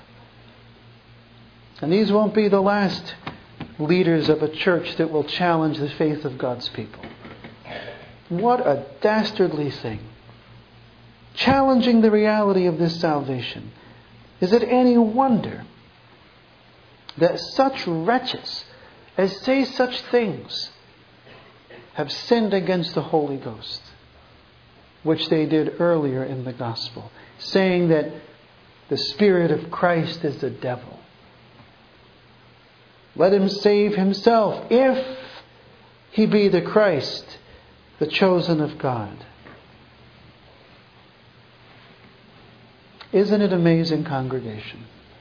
And these won't be the last leaders of a church that will challenge the faith of God's people. What a dastardly thing. Challenging the reality of this salvation. Is it any wonder that such wretches as say such things have sinned against the Holy Ghost, which they did earlier in the gospel, saying that the Spirit of Christ is the devil? Let him save himself if he be the Christ, the chosen of God. Isn't it amazing, congregation?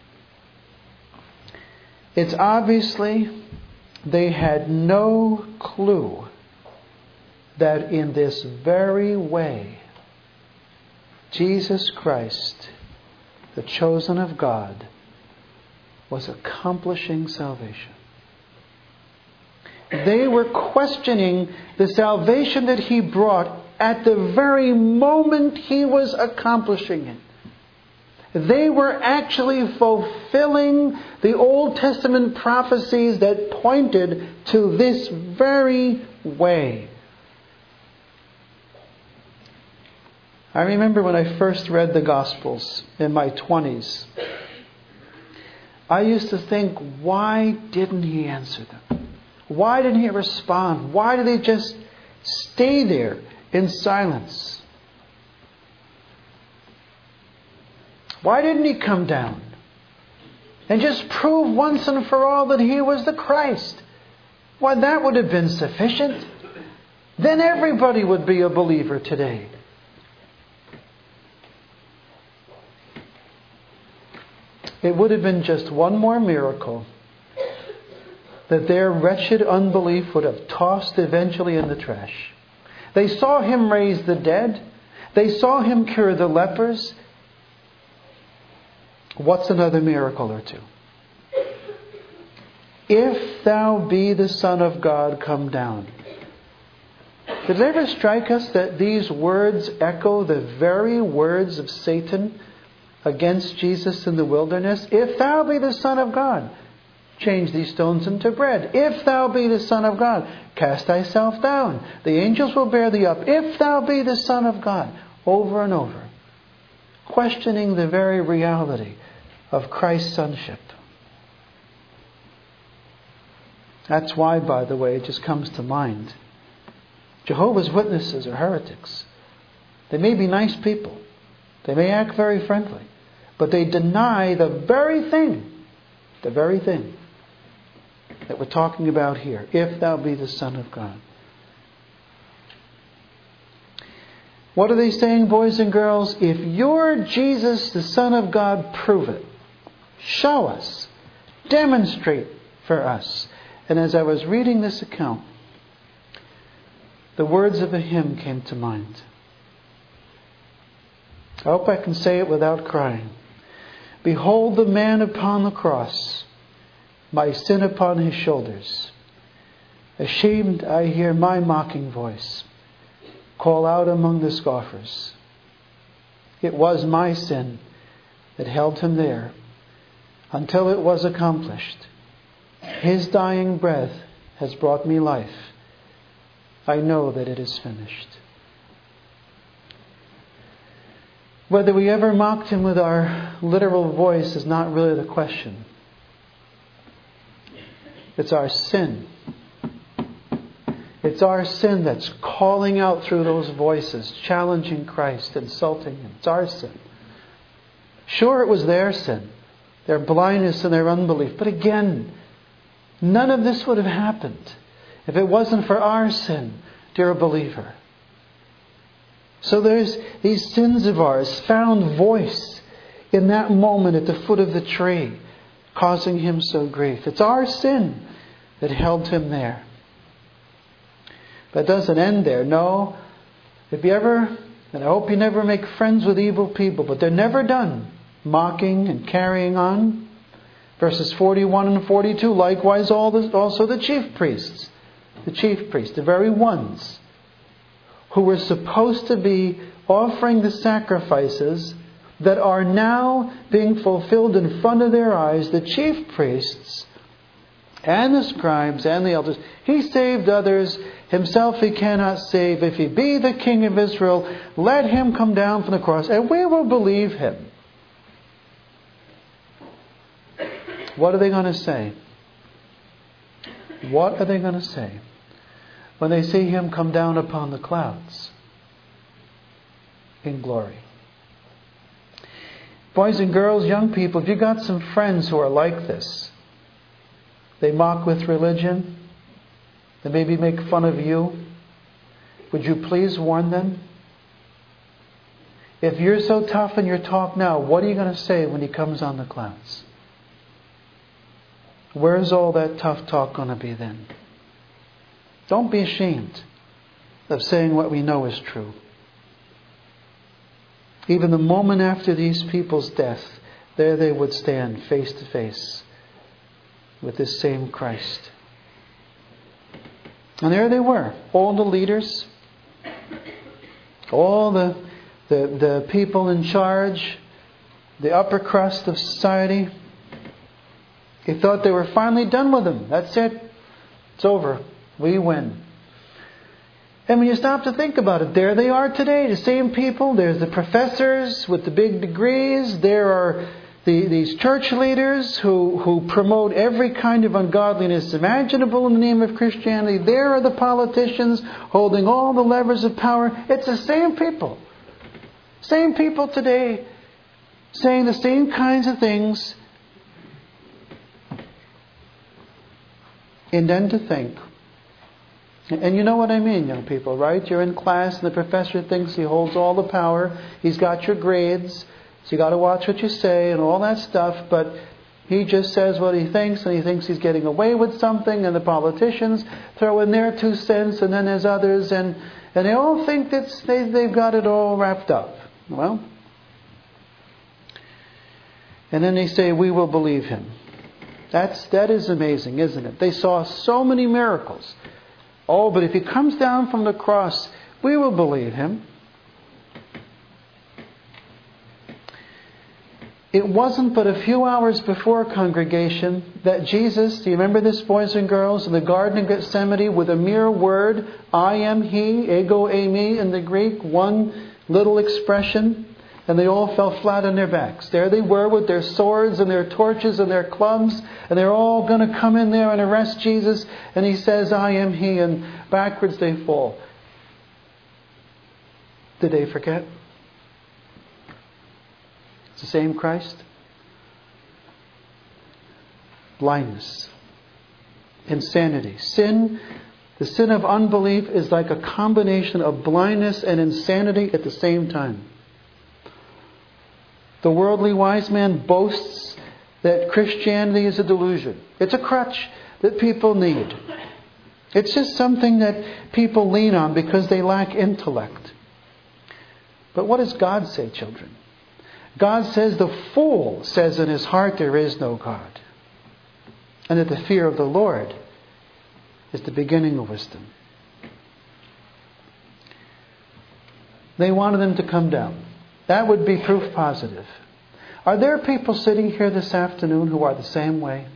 It's obviously they had no clue that in this very way, Jesus Christ, the chosen of God, was accomplishing salvation. They were questioning the salvation that he brought at the very moment he was accomplishing it. They were actually fulfilling the Old Testament prophecies that pointed to this very way. I remember when I first read the Gospels in my twenties, I used to think, why didn't he answer them? Why didn't he respond? Why did they just stay there in silence? Why didn't he come down and just prove once and for all that he was the Christ? Why, that would have been sufficient. Then everybody would be a believer today. It would have been just one more miracle that their wretched unbelief would have tossed eventually in the trash. They saw him raise the dead. They saw him cure the lepers. What's another miracle or two? If thou be the Son of God, come down. Did it ever strike us that these words echo the very words of Satan against Jesus in the wilderness? If thou be the Son of God, change these stones into bread. If thou be the Son of God, cast thyself down. The angels will bear thee up. If thou be the Son of God. Over and over. Questioning the very reality of Christ's sonship. That's why, by the way, it just comes to mind, Jehovah's Witnesses are heretics. They may be nice people. They may act very friendly. But they deny the very thing, the very thing that we're talking about here. If thou be the Son of God. What are they saying, boys and girls? If you're Jesus, the Son of God, prove it. Show us. Demonstrate for us. And as I was reading this account, the words of a hymn came to mind. I hope I can say it without crying. Behold the man upon the cross, my sin upon his shoulders. Ashamed, I hear my mocking voice call out among the scoffers. It was my sin that held him there until it was accomplished. His dying breath has brought me life. I know that it is finished. Whether we ever mocked him with our literal voice is not really the question. It's our sin. It's our sin that's calling out through those voices, challenging Christ, insulting Him. It's our sin. Sure, it was their sin, their blindness and their unbelief. But again, none of this would have happened if it wasn't for our sin, dear believer. So there's these sins of ours found voice in that moment at the foot of the tree, causing Him so grief. It's our sin that held Him there. But it doesn't end there. No. If you ever, and I hope you never make friends with evil people, but they're never done mocking and carrying on. Verses forty-one and forty-two, likewise all the, also the chief priests. The chief priests, the very ones who were supposed to be offering the sacrifices that are now being fulfilled in front of their eyes, the chief priests and the scribes and the elders. He saved others. Himself He cannot save. If He be the King of Israel, let Him come down from the cross and we will believe Him. What are they going to say? What are they going to say when they see Him come down upon the clouds in glory? Boys and girls, young people, if you've got some friends who are like this, they mock with religion, they maybe make fun of you, would you please warn them? If you're so tough in your talk now, what are you going to say when He comes on the clouds? Where's all that tough talk going to be then? Don't be ashamed of saying what we know is true. Even the moment after these people's death, there they would stand face to face with this same Christ. And there they were, all the leaders, all the, the, the people in charge, the upper crust of society. They thought they were finally done with Him. That's it. It's over. We win. And when you stop to think about it, there they are today, the same people. There's the professors with the big degrees. There are the, these church leaders who, who promote every kind of ungodliness imaginable in the name of Christianity. There are the politicians holding all the levers of power. It's the same people. Same people today saying the same kinds of things. And then to think, and you know what I mean, young people, right? You're in class and the professor thinks he holds all the power. He's got your grades, so you got to watch what you say and all that stuff. But he just says what he thinks, and he thinks he's getting away with something. And the politicians throw in their two cents, and then there's others, and and they all think that they they've got it all wrapped up. Well, and then they say, "We will believe him." That's, that is amazing, isn't it? They saw so many miracles. Oh, but if He comes down from the cross, we will believe Him. It wasn't but a few hours before, congregation, that Jesus, do you remember this, boys and girls, in the Garden of Gethsemane, with a mere word, I am He, ego eimi in the Greek, one little expression, and they all fell flat on their backs. There they were with their swords and their torches and their clubs, and they're all going to come in there and arrest Jesus. And He says, I am He, and backwards they fall. Did they forget? It's the same Christ. Blindness, insanity, sin The sin of unbelief is like a combination of blindness and insanity at the same time. The worldly wise man boasts that Christianity is a delusion. It's a crutch that people need. It's just something that people lean on because they lack intellect. But what does God say, children? God says the fool says in his heart there is no God. And that the fear of the Lord is the beginning of wisdom. They wanted him to come down. That would be proof positive. Are there people sitting here this afternoon who are the same way?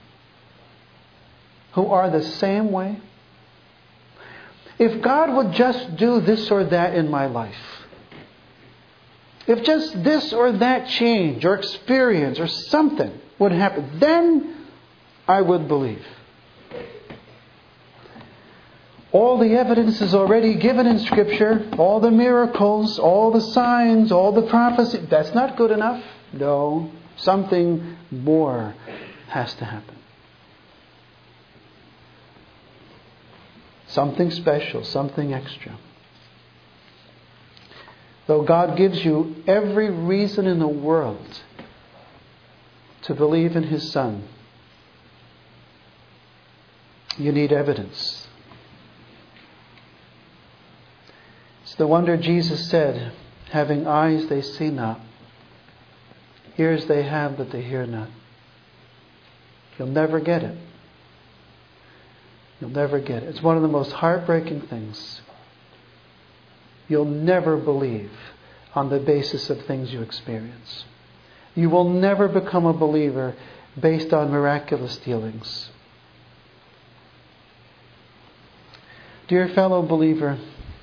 Who are the same way? If God would just do this or that in my life, if just this or that change or experience or something would happen, then I would believe. All the evidence is already given in Scripture. All the miracles, all the signs, all the prophecy. That's not good enough. No, something more has to happen. Something special, something extra. Though God gives you every reason in the world to believe in His Son, you need evidence. It's no wonder Jesus said, having eyes they see not, ears they have but they hear not. You'll never get it. You'll never get it. It's one of the most heartbreaking things. You'll never believe on the basis of things you experience. You will never become a believer based on miraculous dealings. Dear fellow believer,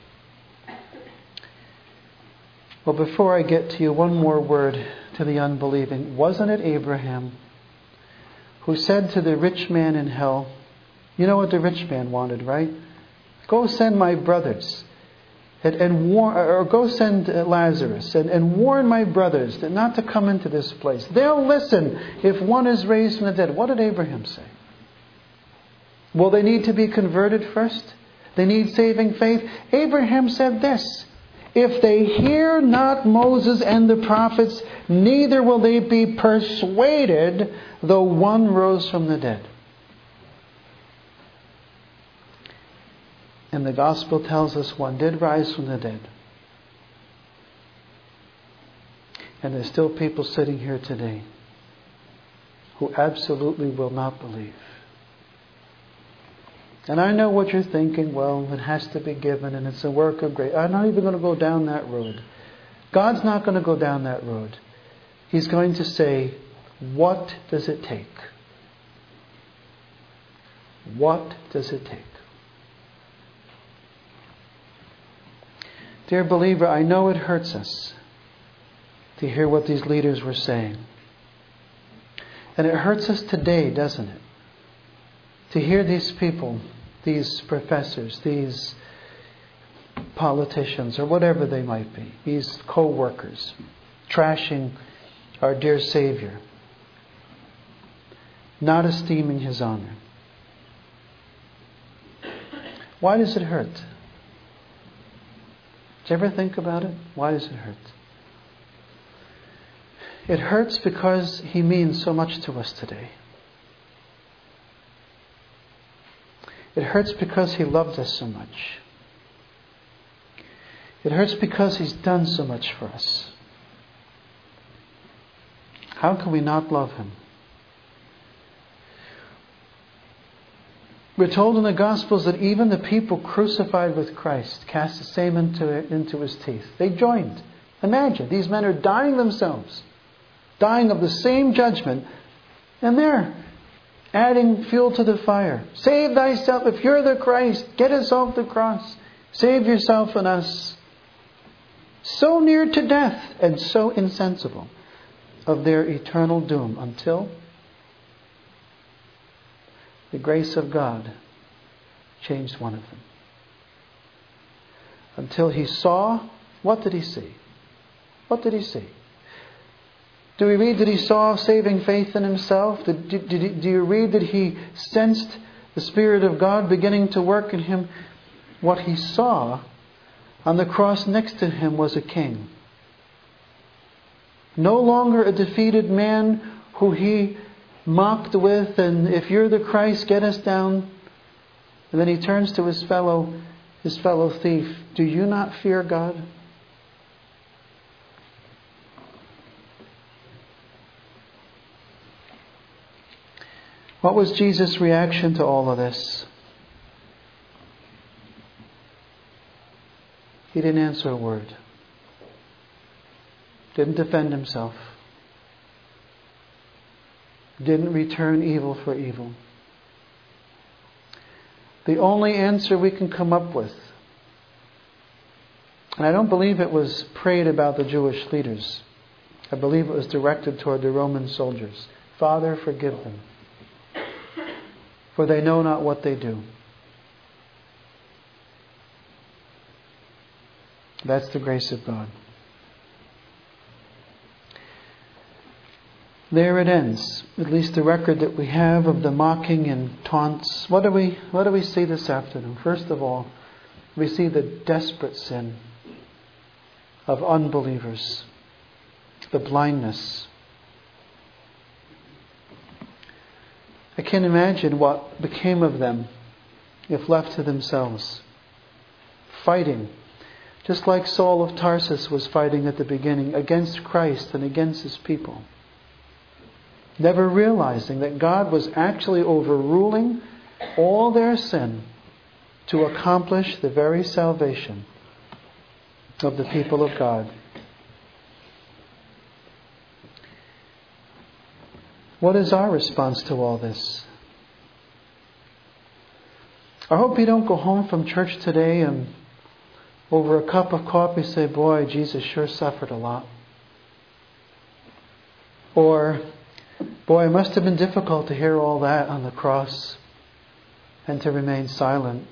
well, before I get to you, one more word to the unbelieving. Wasn't it Abraham who said to the rich man in hell, you know what the rich man wanted, right? Go send my brothers. And, and warn, or go send Lazarus and, and warn my brothers that not to come into this place. They'll listen if one is raised from the dead. What did Abraham say? Well, they need to be converted first. They need saving faith. Abraham said this, if they hear not Moses and the prophets, neither will they be persuaded though one rose from the dead. And the gospel tells us one did rise from the dead. And there's still people sitting here today who absolutely will not believe. And I know what you're thinking, well, it has to be given and it's a work of grace. I'm not even going to go down that road. God's not going to go down that road. He's going to say, what does it take? What does it take? Dear believer, I know it hurts us to hear what these leaders were saying. And it hurts us today, doesn't it? To hear these people, these professors, these politicians, or whatever they might be, these co-workers, trashing our dear Savior, not esteeming His honor. Why does it hurt? Did you ever think about it? Why does it hurt? It hurts because He means so much to us today. It hurts because He loved us so much. It hurts because He's done so much for us. How can we not love Him? We're told in the Gospels that even the people crucified with Christ cast the same into, into His teeth. They joined. Imagine, these men are dying themselves, dying of the same judgment, and they're adding fuel to the fire. Save thyself. If you're the Christ, get us off the cross. Save yourself and us. So near to death and so insensible of their eternal doom until the grace of God changed one of them. Until he saw, what did he see? What did he see? Do we read that he saw saving faith in himself? Did, did, did, do you read that he sensed the Spirit of God beginning to work in him, what he saw on the cross next to him was a king. No longer a defeated man who he mocked with, and if you're the Christ, get us down. And then he turns to his fellow, his fellow thief. Do you not fear God? What was Jesus' reaction to all of this? He didn't answer a word. Didn't defend himself. Didn't return evil for evil. The only answer we can come up with, and I don't believe it was prayed about the Jewish leaders. I believe it was directed toward the Roman soldiers. Father, forgive them, for they know not what they do. That's the grace of God. There it ends, at least the record that we have of the mocking and taunts. What do we, what do we see this afternoon? First of all, we see the desperate sin of unbelievers, the blindness. I can't imagine what became of them if left to themselves, fighting, just like Saul of Tarsus was fighting at the beginning, against Christ and against his people. Never realizing that God was actually overruling all their sin to accomplish the very salvation of the people of God. What is our response to all this? I hope you don't go home from church today and over a cup of coffee say, boy, Jesus sure suffered a lot. Or, boy, it must have been difficult to hear all that on the cross and to remain silent.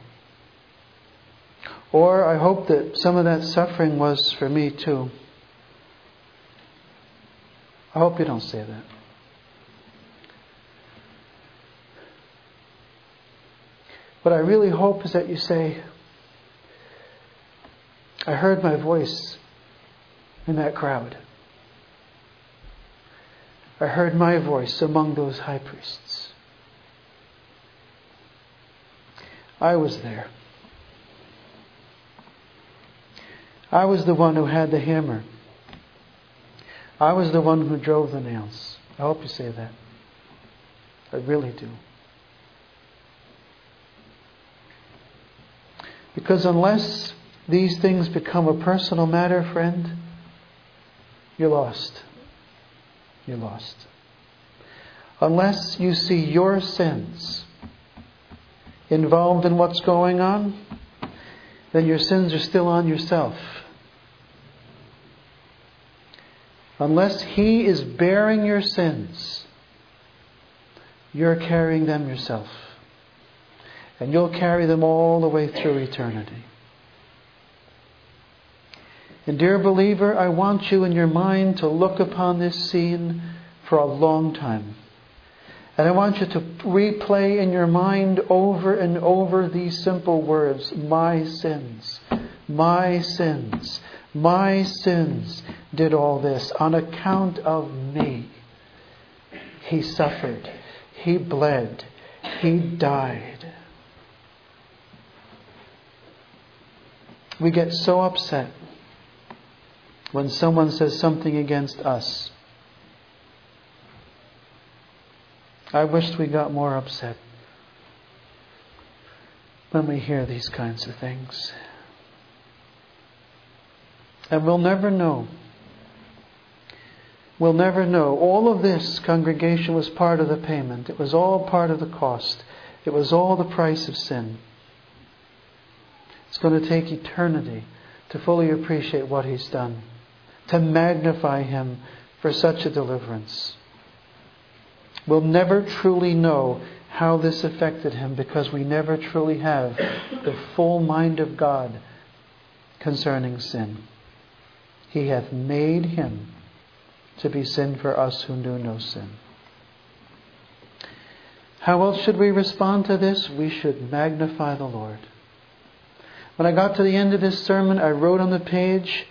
Or I hope that some of that suffering was for me too. I hope you don't say that. What I really hope is that you say, I heard my voice in that crowd. I heard my voice among those high priests. I was there. I was the one who had the hammer. I was the one who drove the nails. I hope you say that. I really do. Because unless these things become a personal matter, friend, you're lost. You're lost. Unless you see your sins involved in what's going on, then your sins are still on yourself. Unless He is bearing your sins, you're carrying them yourself. And you'll carry them all the way through eternity. And dear believer, I want you in your mind to look upon this scene for a long time. And I want you to replay in your mind over and over these simple words. My sins, my sins, my sins did all this. On account of me, He suffered, He bled, He died. We get so upset when someone says something against us. I wished we got more upset when we hear these kinds of things. And we'll never know. We'll never know. All of this, congregation, was part of the payment. It was all part of the cost. It was all the price of sin. It's going to take eternity to fully appreciate what He's done, to magnify Him for such a deliverance. We'll never truly know how this affected Him because we never truly have the full mind of God concerning sin. He hath made Him to be sin for us who knew no sin. How else should we respond to this? We should magnify the Lord. When I got to the end of this sermon, I wrote on the page,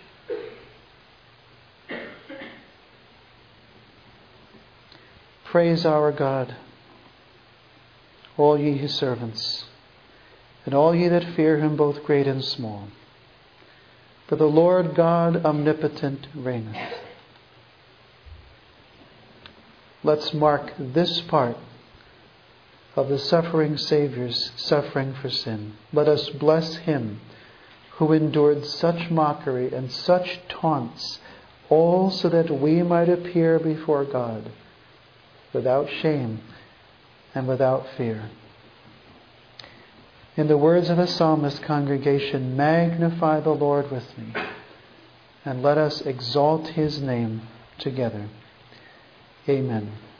praise our God, all ye his servants, and all ye that fear him, both great and small. For the Lord God omnipotent reigneth. Let's mark this part of the suffering Saviour's suffering for sin. Let us bless him who endured such mockery and such taunts, all so that we might appear before God without shame and without fear. In the words of the psalmist, congregation, magnify the Lord with me, and let us exalt his name together. Amen.